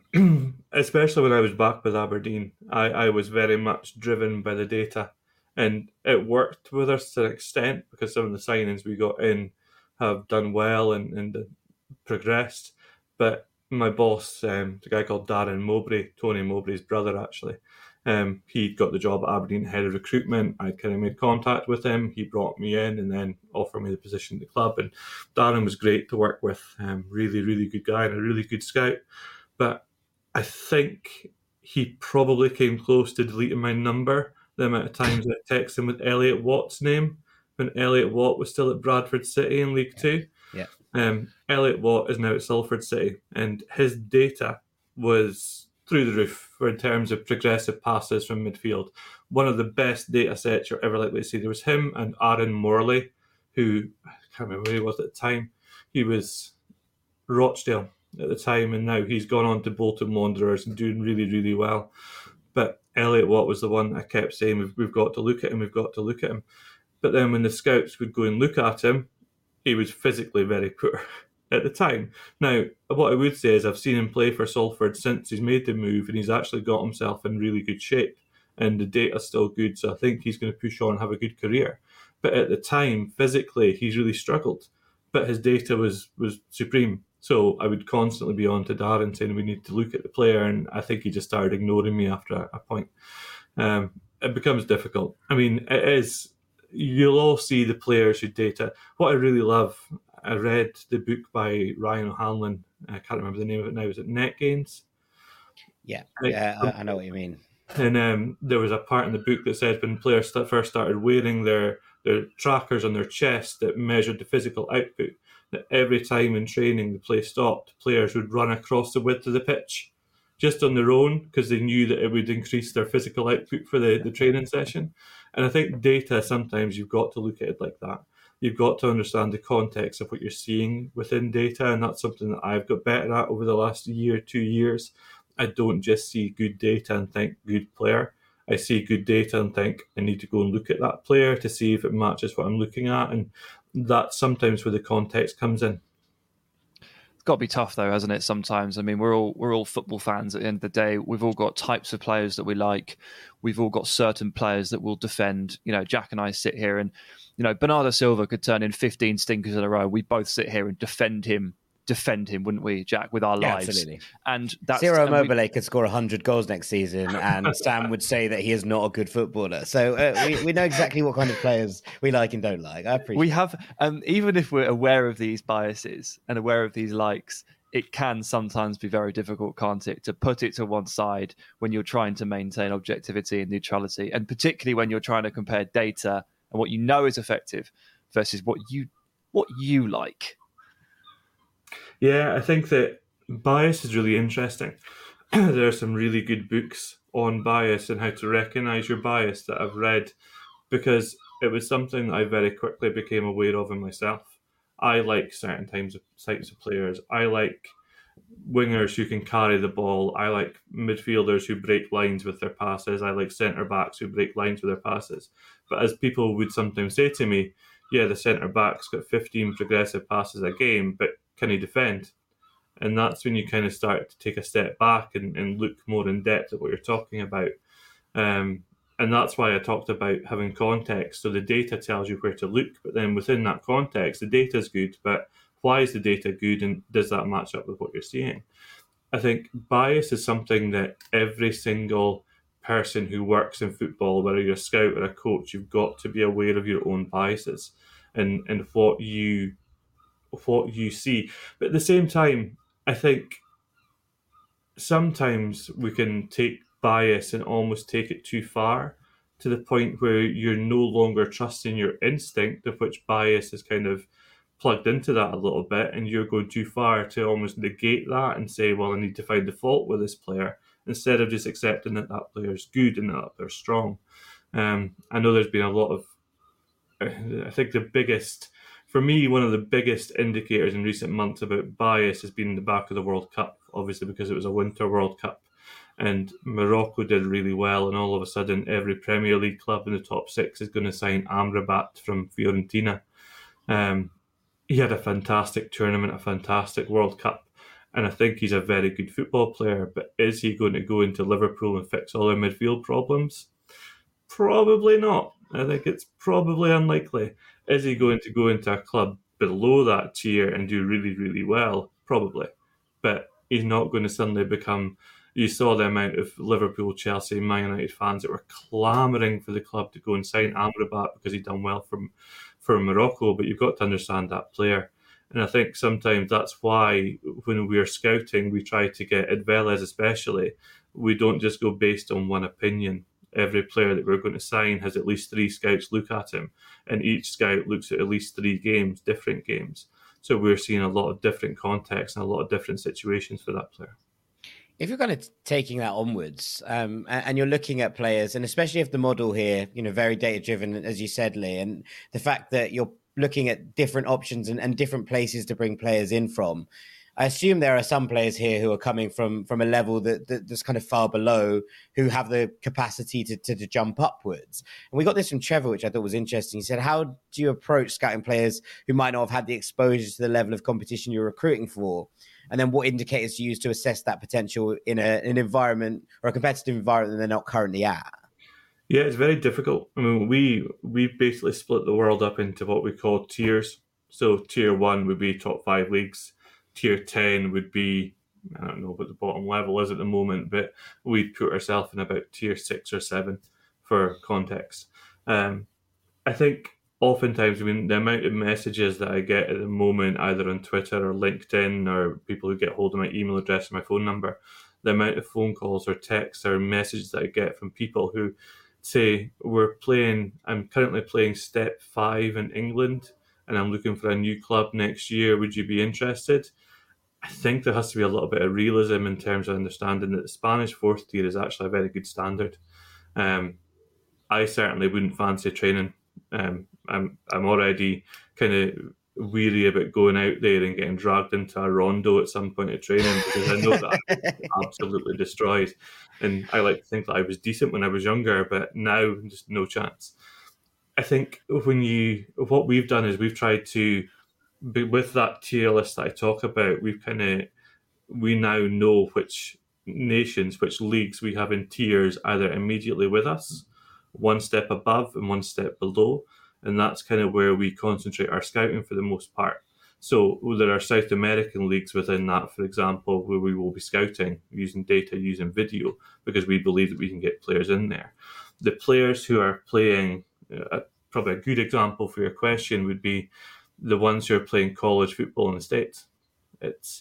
especially when I was back with Aberdeen, I, I was very much driven by the data, and it worked with us to an extent because some of the signings we got in have done well and, and progressed. But my boss, um, the guy called Darren Mowbray, Tony Mowbray's brother actually, um, he got the job at Aberdeen head of recruitment. I kind of made contact with him. He brought me in and then offered me the position at the club. And Darren was great to work with. Um, really, really good guy and a really good scout. But I think he probably came close to deleting my number the amount of times I texted him with Elliot Watt's name when Elliot Watt was still at Bradford City in League Two. Yeah. Um, Elliot Watt is now at Salford City, and his data was through the roof in terms of progressive passes from midfield. One of the best data sets you're ever likely to see. There was him and Aaron Morley, who, I can't remember where he was at the time. He was Rochdale at the time, and now he's gone on to Bolton Wanderers and doing really, really well. But Elliot Watt was the one I kept saying, we've, we've got to look at him, we've got to look at him. But then when the scouts would go and look at him, he was physically very poor at the time. Now, what I would say is I've seen him play for Salford since he's made the move, and he's actually got himself in really good shape, and the data's still good, so I think he's going to push on and have a good career. But at the time, physically, he's really struggled, but his data was, was supreme. So I would constantly be on to Darren saying we need to look at the player, and I think he just started ignoring me after a, a point. Um, it becomes difficult. I mean, it is... You'll all see the players who data. What I really love, I read the book by Ryan O'Hanlon. I can't remember the name of it now. Is it Net Gains? Yeah, yeah, I, I know what you mean. And um, there was a part in the book that said when players first started wearing their, their trackers on their chest that measured the physical output, that every time in training the play stopped, players would run across the width of the pitch just on their own because they knew that it would increase their physical output for the, the training session. And I think data, sometimes you've got to look at it like that. You've got to understand the context of what you're seeing within data, and that's something that I've got better at over the last year, two years. I don't just see good data and think good player. I see good data and think I need to go and look at that player to see if it matches what I'm looking at, and that's sometimes where the context comes in. It's got to be tough though, hasn't it? Sometimes, I mean, we're all we're all football fans. At the end of the day, we've all got types of players that we like. We've all got certain players that will defend. You know, Jack and I sit here, and you know, Bernardo Silva could turn in fifteen stinkers in a row. We both sit here and defend him, defend him, wouldn't we, Jack, with our yeah, lives? Absolutely. And that's Ciro and Immobile we, could score one hundred goals next season, and Sam would say that he is not a good footballer. So uh, we, we know exactly what kind of players we like and don't like. I appreciate we have, um, even if we're aware of these biases and aware of these likes, it can sometimes be very difficult, can't it, to put it to one side when you're trying to maintain objectivity and neutrality, and particularly when you're trying to compare data and what you know is effective versus what you what you like. Yeah, I think that bias is really interesting. There are some really good books on bias and how to recognise your bias that I've read, because it was something that I very quickly became aware of in myself. I like certain types of, types of players. I like wingers who can carry the ball. I like midfielders who break lines with their passes. I like centre-backs who break lines with their passes. But as people would sometimes say to me, yeah, the centre-back's got fifteen progressive passes a game, but can he defend? And that's when you kind of start to take a step back and, and look more in depth at what you're talking about. Um, and that's why I talked about having context. So the data tells you where to look, but then within that context, the data is good, but why is the data good, and does that match up with what you're seeing? I think bias is something that every single person who works in football, whether you're a scout or a coach, you've got to be aware of your own biases and, and what you what you see. But at the same time, I think sometimes we can take bias and almost take it too far, to the point where you're no longer trusting your instinct, of which bias is kind of plugged into that a little bit, and you're going too far to almost negate that and say, well, I need to find the fault with this player, instead of just accepting that that player's good and that they're strong. Um, I know there's been a lot of, I think the biggest, for me, one of the biggest indicators in recent months about bias has been the back of the World Cup, obviously because it was a Winter World Cup. And Morocco did really well, and all of a sudden every Premier League club in the top six is going to sign Amrabat from Fiorentina. Um, he had a fantastic tournament, a fantastic World Cup, and I think he's a very good football player. But is he going to go into Liverpool and fix all their midfield problems? Probably not. I think it's probably unlikely. Is he going to go into a club below that tier and do really, really well? Probably. But he's not going to suddenly become... You saw the amount of Liverpool, Chelsea, Man United fans that were clamouring for the club to go and sign Amrabat because he'd done well from for Morocco, but you've got to understand that player. And I think sometimes that's why when we're scouting, we try to get, at Vélez especially, we don't just go based on one opinion. Every player that we're going to sign has at least three scouts look at him, and each scout looks at at least three games, different games. So we're seeing a lot of different contexts and a lot of different situations for that player. If you're kind of taking that onwards, um, and, and you're looking at players, and especially if the model here, you know, very data driven, as you said, Lee, and the fact that you're looking at different options and, and different places to bring players in from, I assume there are some players here who are coming from from a level that, that that's kind of far below, who have the capacity to, to to jump upwards. And we got this from Trevor, which I thought was interesting. He said, how do you approach scouting players who might not have had the exposure to the level of competition you're recruiting for? And then what indicators do you use to assess that potential in a, an environment or a competitive environment that they're not currently at? Yeah, it's very difficult. I mean, we we basically split the world up into what we call tiers. So tier one would be top five leagues. Tier ten would be, I don't know what the bottom level is at the moment, but we'd put ourselves in about tier six or seven for context. Um, I think oftentimes, I mean, the amount of messages that I get at the moment, either on Twitter or LinkedIn, or people who get hold of my email address or my phone number, the amount of phone calls or texts or messages that I get from people who say, we're playing, I'm currently playing step five in England, and I'm looking for a new club next year. Would you be interested? I think there has to be a little bit of realism in terms of understanding that the Spanish fourth tier is actually a very good standard. Um, I certainly wouldn't fancy training. Um, I'm I'm already kind of weary about going out there and getting dragged into a rondo at some point of training, because I know that I'm absolutely destroyed. And I like to think that I was decent when I was younger, but now just no chance. I think when you what we've done is we've tried to, with that tier list that I talk about, we've kind of we now know which nations, which leagues we have in tiers either immediately with us, one step above and one step below. And that's kind of where we concentrate our scouting for the most part. So there are South American leagues within that, for example, where we will be scouting using data, using video, because we believe that we can get players in there. The players who are playing, uh, probably a good example for your question would be the ones who are playing college football in the States. It's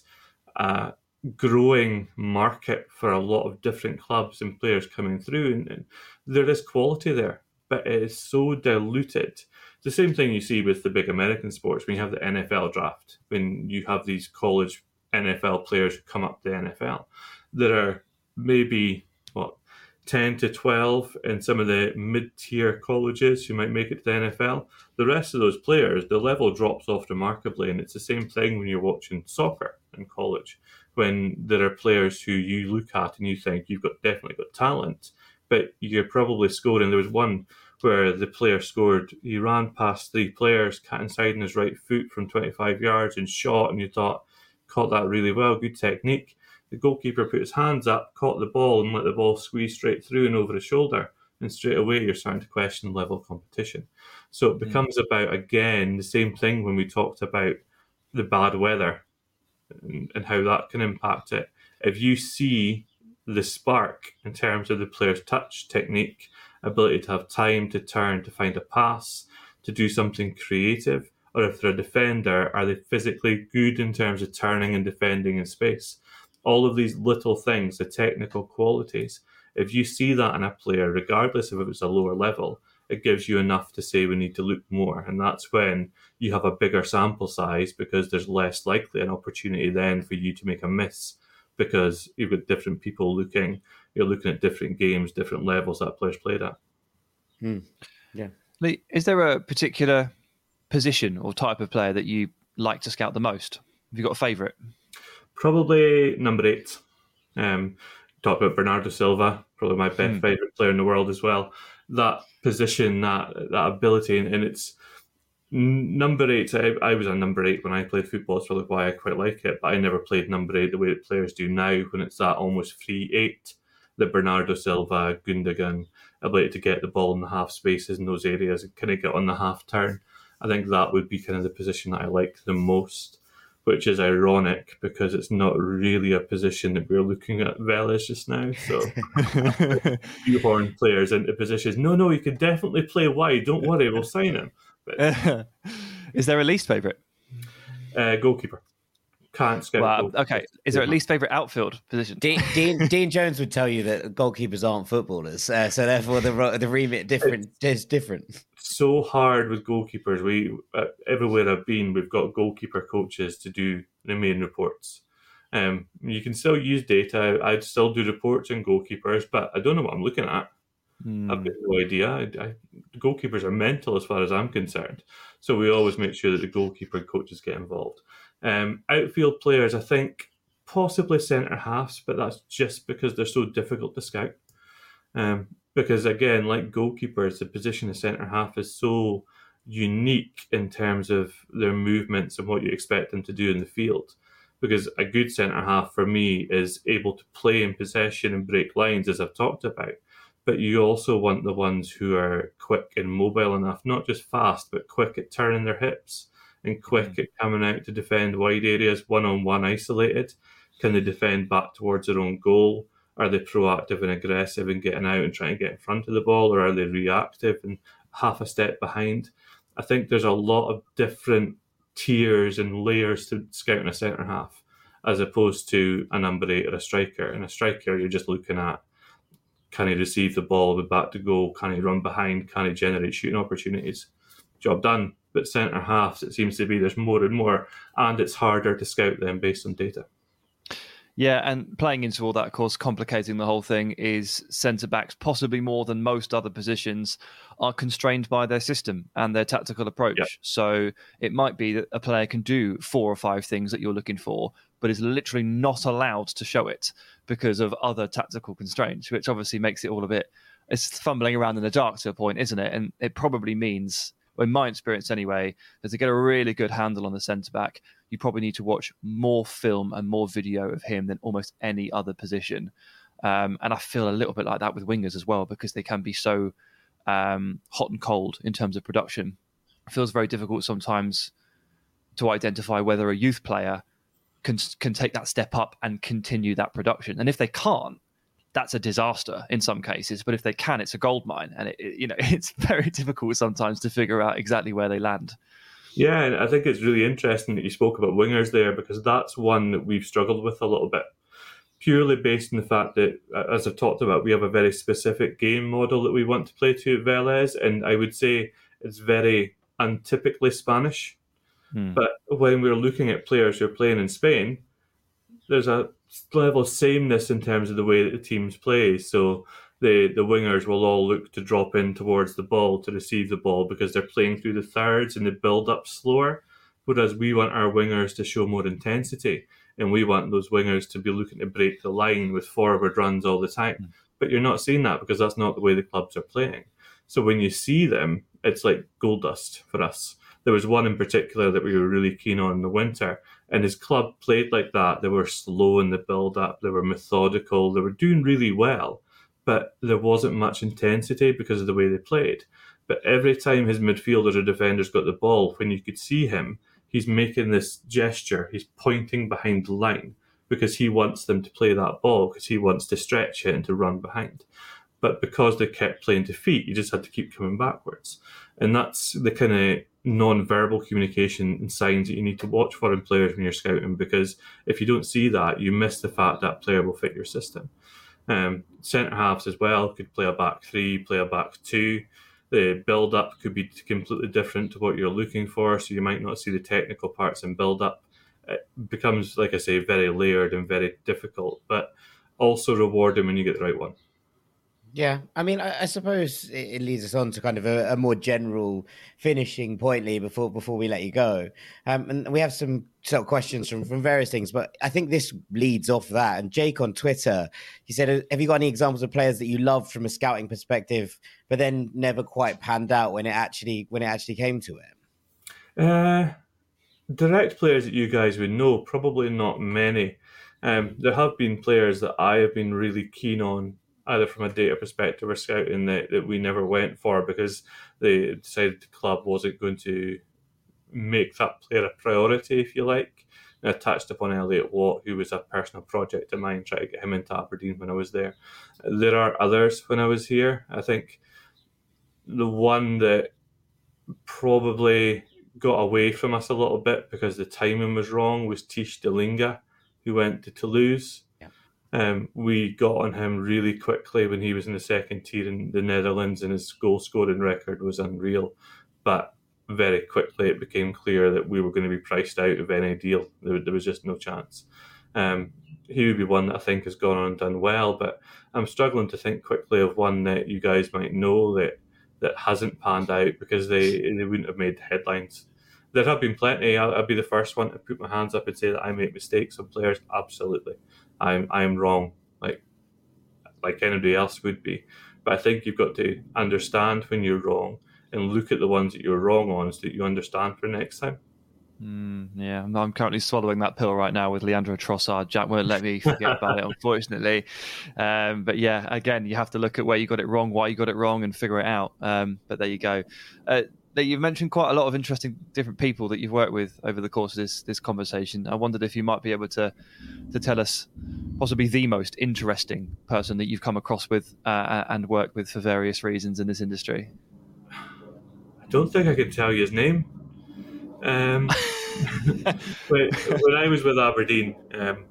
a growing market for a lot of different clubs and players coming through, and, and there is quality there, but it is so diluted. It's the same thing you see with the big American sports when you have the N F L draft, when you have these college N F L players who come up to the N F L. There are maybe, what, ten to twelve in some of the mid-tier colleges who might make it to the N F L. The rest of those players, the level drops off remarkably, and it's the same thing when you're watching soccer in college, when there are players who you look at and you think you've got definitely got talent, but you're probably scoring. There was one where the player scored, he ran past three players, cat inside on his right foot from twenty-five yards and shot, and you thought, caught that really well, good technique. The goalkeeper put his hands up, caught the ball, and let the ball squeeze straight through and over his shoulder. And straight away, you're starting to question the level of competition. So it becomes mm. about, again, the same thing when we talked about the bad weather and, and how that can impact it. If you see the spark in terms of the player's touch, technique, ability to have time to turn, to find a pass, to do something creative, or if they're a defender, are they physically good in terms of turning and defending in space? All of these little things, the technical qualities, if you see that in a player, regardless of if it's a lower level, it gives you enough to say we need to look more. And that's when you have a bigger sample size, because there's less likely an opportunity then for you to make a miss, because you've got different people looking, you're looking at different games, different levels that players played at. Hmm. Yeah. Lee, is there a particular position or type of player that you like to scout the most? Have you got a favourite? Probably number eight. Um, talk about Bernardo Silva, probably my best hmm. favourite player in the world as well. That position, that that ability, and, and it's number eight. I, I was a number eight when I played football. That's probably why I quite like it. But I never played number eight the way that players do now, when it's that almost free eight. The Bernardo Silva, Gundogan, ability to get the ball in the half spaces in those areas and kind of get on the half turn. I think that would be kind of the position that I like the most, which is ironic because it's not really a position that we're looking at Vélez just now. So shoehorn players into positions. No, no, he could definitely play wide. Don't worry, we'll sign him. But, is there a least favourite? Uh, goalkeeper. Can't scout. Wow. Okay. Is there a least favourite outfield position? Dean, Dean, Dean Jones would tell you that goalkeepers aren't footballers, uh, so therefore the the remit different is different. So hard with goalkeepers. We uh, everywhere I've been, we've got goalkeeper coaches to do the main reports. Um, you can still use data. I'd still do reports on goalkeepers, but I don't know what I'm looking at. Mm. I've got no idea. I, I, goalkeepers are mental as far as I'm concerned. So we always make sure that the goalkeeper coaches get involved. Um, outfield players, I think possibly centre halves, but that's just because they're so difficult to scout. Um, because again, like goalkeepers, the position of centre half is so unique in terms of their movements and what you expect them to do in the field. Because a good centre half for me is able to play in possession and break lines, as I've talked about. But you also want the ones who are quick and mobile enough, not just fast, but quick at turning their hips and quick mm. at coming out to defend wide areas, one-on-one isolated. Can they defend back towards their own goal? Are they proactive and aggressive and getting out and trying to get in front of the ball? Or are they reactive and half a step behind? I think there's a lot of different tiers and layers to scouting a centre-half, as opposed to a number eight or a striker. And a striker, you're just looking at, can he receive the ball with back to goal? Can he run behind? Can he generate shooting opportunities? Job done. But centre halves, it seems to be there's more and more, and it's harder to scout them based on data. Yeah, and playing into all that, of course, complicating the whole thing is centre backs, possibly more than most other positions, are constrained by their system and their tactical approach. Yep. So it might be that a player can do four or five things that you're looking for, but is literally not allowed to show it because of other tactical constraints, which obviously makes it all a bit, it's fumbling around in the dark to a point, isn't it? And it probably means, in my experience anyway, that to get a really good handle on the centre-back, you probably need to watch more film and more video of him than almost any other position. Um, and I feel a little bit like that with wingers as well, because they can be so um, hot and cold in terms of production. It feels very difficult sometimes to identify whether a youth player can can take that step up and continue that production. And if they can't, that's a disaster in some cases. But if they can, it's a goldmine. And it, it, you know, it's very difficult sometimes to figure out exactly where they land. Yeah, and I think it's really interesting that you spoke about wingers there, because that's one that we've struggled with a little bit, purely based on the fact that, as I've talked about, we have a very specific game model that we want to play to at Vélez, and I would say it's very untypically Spanish. Hmm. But when we're looking at players who are playing in Spain, there's a level of sameness in terms of the way that the teams play. So the, the wingers will all look to drop in towards the ball to receive the ball because they're playing through the thirds and the build-up slower, whereas we want our wingers to show more intensity, and we want those wingers to be looking to break the line with forward runs all the time. Mm. But you're not seeing that because that's not the way the clubs are playing. So when you see them, it's like gold dust for us. There was one in particular that we were really keen on in the winter, and his club played like that. They were slow in the build-up, they were methodical, they were doing really well, but there wasn't much intensity because of the way they played. But every time his midfielders or defenders got the ball, when you could see him, he's making this gesture, he's pointing behind the line because he wants them to play that ball, because he wants to stretch it and to run behind. But because they kept playing to feet, you just had to keep coming backwards. And that's the kind of non-verbal communication and signs that you need to watch for in players when you're scouting, because if you don't see that, you miss the fact that player will fit your system. Um, centre halves as well could play a back three, play a back two. The build-up could be completely different to what you're looking for, so you might not see the technical parts in build-up. It becomes, like I say, very layered and very difficult, but also rewarding when you get the right one. Yeah, I mean, I, I suppose it, it leads us on to kind of a, a more general finishing point, Lee, before before we let you go. Um, and we have some sort of questions from, from various things, but I think this leads off that. And Jake on Twitter, he said, have you got any examples of players that you loved from a scouting perspective, but then never quite panned out when it actually when it actually came to it? Uh, direct players that you guys would know, probably not many. Um, there have been players that I have been really keen on, either from a data perspective or scouting, that, that we never went for because they decided the club wasn't going to make that player a priority, if you like. And I touched upon Elliot Watt, who was a personal project of mine, trying to get him into Aberdeen when I was there. There are others when I was here. I think the one that probably got away from us a little bit because the timing was wrong was Tish Delinga, who went to Toulouse. Um, we got on him really quickly when he was in the second tier in the Netherlands, and his goal scoring record was unreal. But very quickly it became clear that we were going to be priced out of any deal. There, there was just no chance. Um, he would be one that I think has gone on and done well, but I'm struggling to think quickly of one that you guys might know that, that hasn't panned out because they, they wouldn't have made the headlines. There have been plenty. I'll, I'll be the first one to put my hands up and say that I make mistakes on players. Absolutely. I'm I'm wrong, like like anybody else would be. But I think you've got to understand when you're wrong and look at the ones that you're wrong on so that you understand for next time. Mm, yeah, I'm currently swallowing that pill right now with Leandro Trossard. Jack won't let me forget about it, unfortunately. Um, but yeah, again, you have to look at where you got it wrong, why you got it wrong, and figure it out. Um, but there you go. Uh, You've mentioned quite a lot of interesting different people that you've worked with over the course of this this conversation. I wondered if you might be able to to tell us possibly the most interesting person that you've come across with uh, and worked with for various reasons in this industry. I don't think I can tell you his name. Um, when, when I was with Aberdeen, um,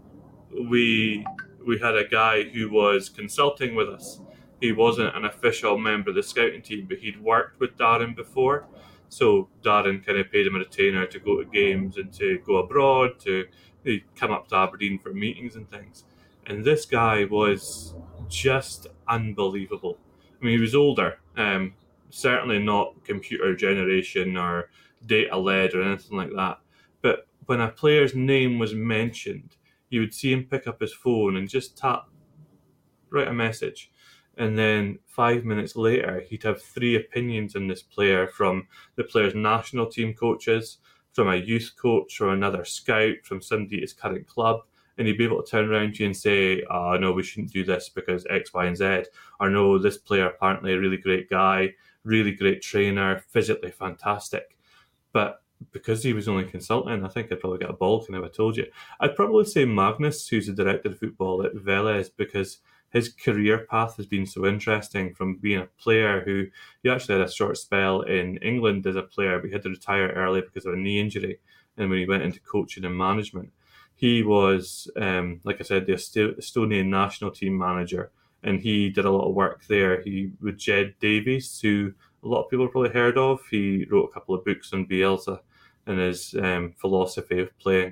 we we had a guy who was consulting with us. He wasn't an official member of the scouting team, but he'd worked with Darren before. So Darren kind of paid him a retainer to go to games and to go abroad, to come up to Aberdeen for meetings and things. And this guy was just unbelievable. I mean, he was older, um, certainly not computer generation or data-led or anything like that. But when a player's name was mentioned, you would see him pick up his phone and just tap, write a message. And then five minutes later, he'd have three opinions on this player from the player's national team coaches, from a youth coach, from another scout, from somebody at his current club. And he'd be able to turn around to you and say, oh, no, we shouldn't do this because X, Y, and Z. Or no, this player apparently a really great guy, really great trainer, physically fantastic. But because he was only consulting, I think I'd probably get a balk and if I told you. I'd probably say Magnus, who's the director of football at Vélez, because his career path has been so interesting, from being a player who he actually had a short spell in England as a player, but he had to retire early because of a knee injury. And when he went into coaching and management, he was, um, like I said, the Estonian national team manager, and he did a lot of work there. He with Jed Davies, who a lot of people have probably heard of. He wrote a couple of books on Bielsa and his um, philosophy of playing.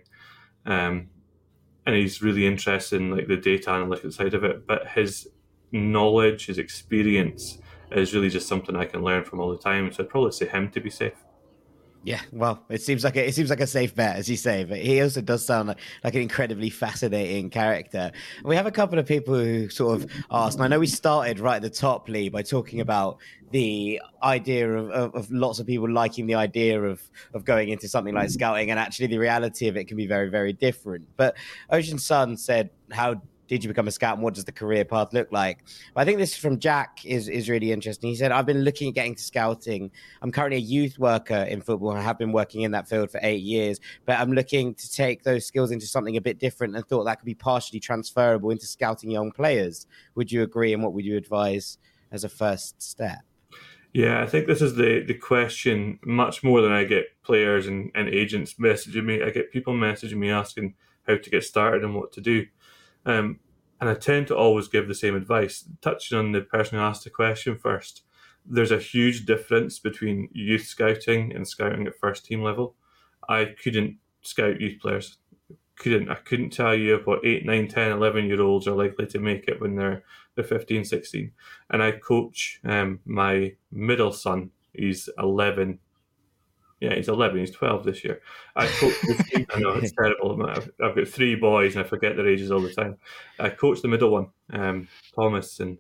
Um, and he's really interested in like the data analytics side of it. But his knowledge, his experience is really just something I can learn from all the time. So I'd probably say him to be safe. Yeah, well, it seems like a, it seems like a safe bet, as you say, but he also does sound like, like an incredibly fascinating character. We have a couple of people who sort of asked, and I know we started right at the top, Lee, by talking about the idea of, of, of lots of people liking the idea of, of going into something like scouting, and actually the reality of it can be very, very different. But Ocean Sun said, how did you become a scout, and what does the career path look like? I think this from Jack is, is really interesting. He said, I've been looking at getting to scouting. I'm currently a youth worker in football. I have been working in that field for eight years, but I'm looking to take those skills into something a bit different, and thought that could be partially transferable into scouting young players. Would you agree, and what would you advise as a first step? Yeah, I think this is the, the question much more than I get players and, and agents messaging me. I get people messaging me asking how to get started and what to do. Um, and I tend to always give the same advice. Touching on the person who asked the question first, there's a huge difference between youth scouting and scouting at first team level. I couldn't scout youth players. Couldn't. I couldn't tell you what eight, nine, ten, eleven year olds are likely to make it when they're they're fifteen, sixteen. And I coach um, my middle son. He's eleven. Yeah, he's eleven. He's twelve this year. I coach the I know it's terrible. I've, I've got three boys and I forget their ages all the time. I coach the middle one, um, Thomas, and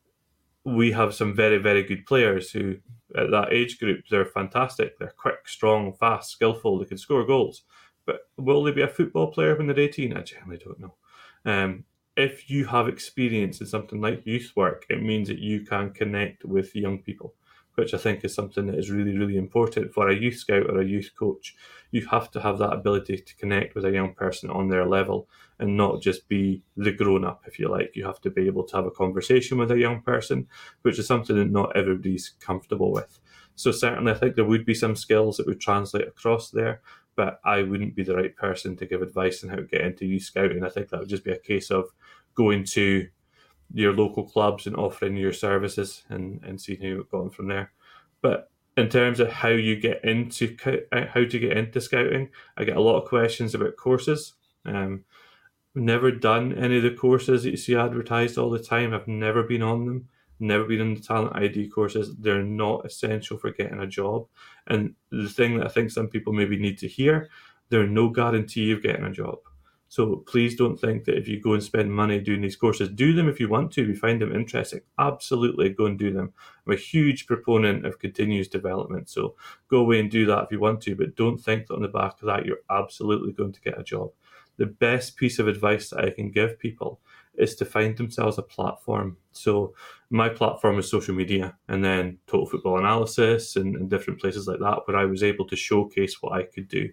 we have some very, very good players who, at that age group, they're fantastic. They're quick, strong, fast, skillful. They can score goals. But will they be a football player when they're eighteen? I generally don't know. Um, if you have experience in something like youth work, it means that you can connect with young people, which I think is something that is really, really important for a youth scout or a youth coach. You have to have that ability to connect with a young person on their level and not just be the grown-up, if you like. You have to be able to have a conversation with a young person, which is something that not everybody's comfortable with. So certainly I think there would be some skills that would translate across there, but I wouldn't be the right person to give advice on how to get into youth scouting. I think that would just be a case of going to your local clubs and offering your services and, and seeing how you've gone from there. But in terms of how you get into how to get into scouting, I get a lot of questions about courses. Um, never done any of the courses that you see advertised all the time. I've never been on them. Never been in the talent I D courses. They're not essential for getting a job. And the thing that I think some people maybe need to hear, there are no guarantee of getting a job. So please don't think that if you go and spend money doing these courses, do them if you want to, if you find them interesting. Absolutely go and do them. I'm a huge proponent of continuous development. So go away and do that if you want to, but don't think that on the back of that, you're absolutely going to get a job. The best piece of advice that I can give people is to find themselves a platform. So my platform is social media, and then Total Football Analysis and, and different places like that, where I was able to showcase what I could do.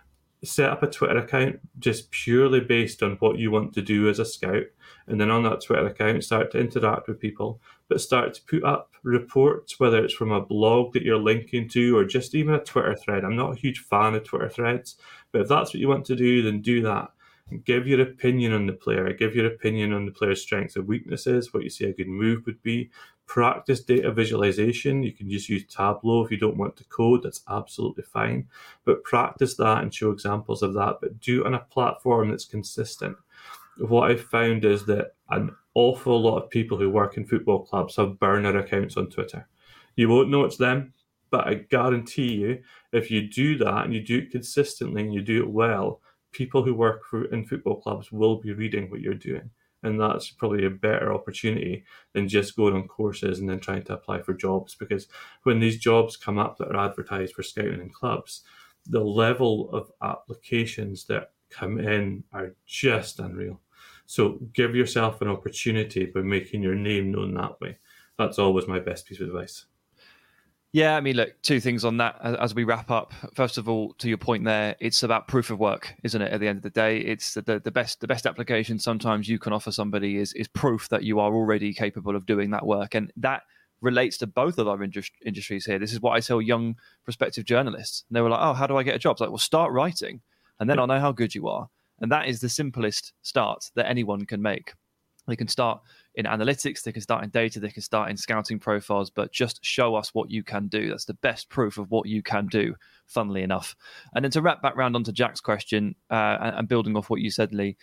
Set up a Twitter account just purely based on what you want to do as a scout, and then on that Twitter account start to interact with people, but start to put up reports, whether it's from a blog that you're linking to or just even a Twitter thread. I'm not a huge fan of Twitter threads, but if that's what you want to do, then do that. Give your opinion on the player, give your opinion on the player's strengths and weaknesses, what you see a good move would be. Practice data visualization. You can just use Tableau if you don't want to code, that's absolutely fine. But practice that and show examples of that, but do it on a platform that's consistent. What I've found is that an awful lot of people who work in football clubs have burner accounts on Twitter. You won't know it's them, but I guarantee you, if you do that and you do it consistently and you do it well, people who work for, in football clubs will be reading what you're doing. And that's probably a better opportunity than just going on courses and then trying to apply for jobs. Because when these jobs come up that are advertised for scouting in clubs, the level of applications that come in are just unreal. So give yourself an opportunity by making your name known that way. That's always my best piece of advice. Yeah, I mean, look, two things on that as we wrap up. First of all, to your point there, it's about proof of work, isn't it? At the end of the day, it's the, the best the best application sometimes you can offer somebody is is proof that you are already capable of doing that work. And that relates to both of our industry, industries here. This is what I tell young prospective journalists. And they were like, oh, how do I get a job? It's like, well, start writing, and then I'll know how good you are. And that is the simplest start that anyone can make. They can start in analytics, they can start in data, they can start in scouting profiles, but just show us what you can do. That's the best proof of what you can do, funnily enough. And then to wrap back round onto Jack's question uh, and, and building off what you said, Lee,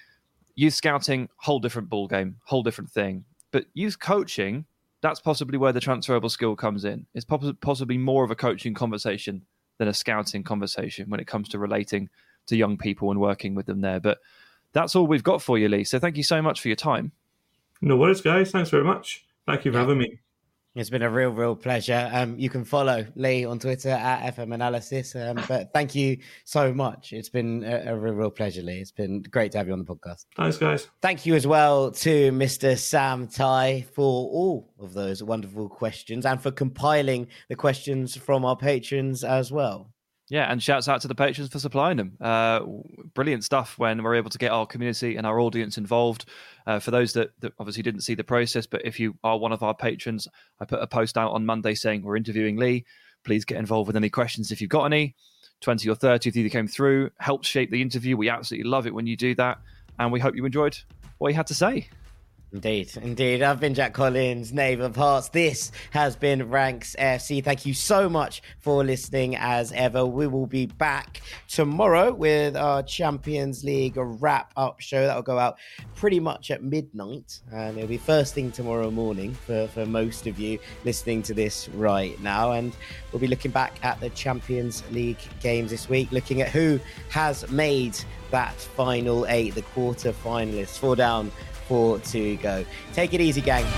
youth scouting, whole different ballgame, whole different thing. But youth coaching, that's possibly where the transferable skill comes in. It's possibly more of a coaching conversation than a scouting conversation when it comes to relating to young people and working with them there. But that's all we've got for you, Lee. So thank you so much for your time. No worries, guys. Thanks very much. Thank you for having me. It's been a real, real pleasure. Um, you can follow Lee on Twitter at F M Analysis. Um, but thank you so much. It's been a, a real, real pleasure, Lee. It's been great to have you on the podcast. Thanks, guys. Thank you as well to Mister Sam Tighe for all of those wonderful questions and for compiling the questions from our patrons as well. Yeah, and shouts out to the patrons for supplying them. Uh, brilliant stuff when we're able to get our community and our audience involved. Uh, for those that, that obviously didn't see the process, but if you are one of our patrons, I put a post out on Monday saying we're interviewing Lee. Please get involved with any questions if you've got any. twenty or thirty if you came through. Helps shape the interview. We absolutely love it when you do that. And we hope you enjoyed what he had to say. Indeed, indeed. I've been Jack Collins, Knave of Hearts. This has been Ranks F C. Thank you so much for listening as ever. We will be back tomorrow with our Champions League wrap-up show. That will go out pretty much at midnight. And it'll be first thing tomorrow morning for, for most of you listening to this right now. And we'll be looking back at the Champions League games this week, looking at who has made that final eight, the quarter finalists. Four down, four to go. Take it easy, gang.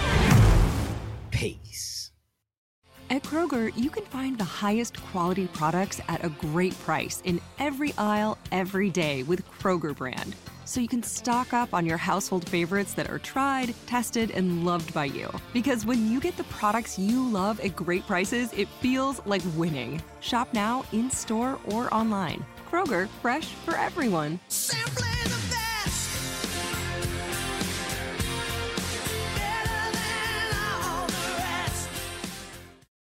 Peace. At Kroger, you can find the highest quality products at a great price in every aisle, every day with Kroger brand. So you can stock up on your household favorites that are tried, tested, and loved by you. Because when you get the products you love at great prices, it feels like winning. Shop now, in-store, or online. Kroger, fresh for everyone. Simply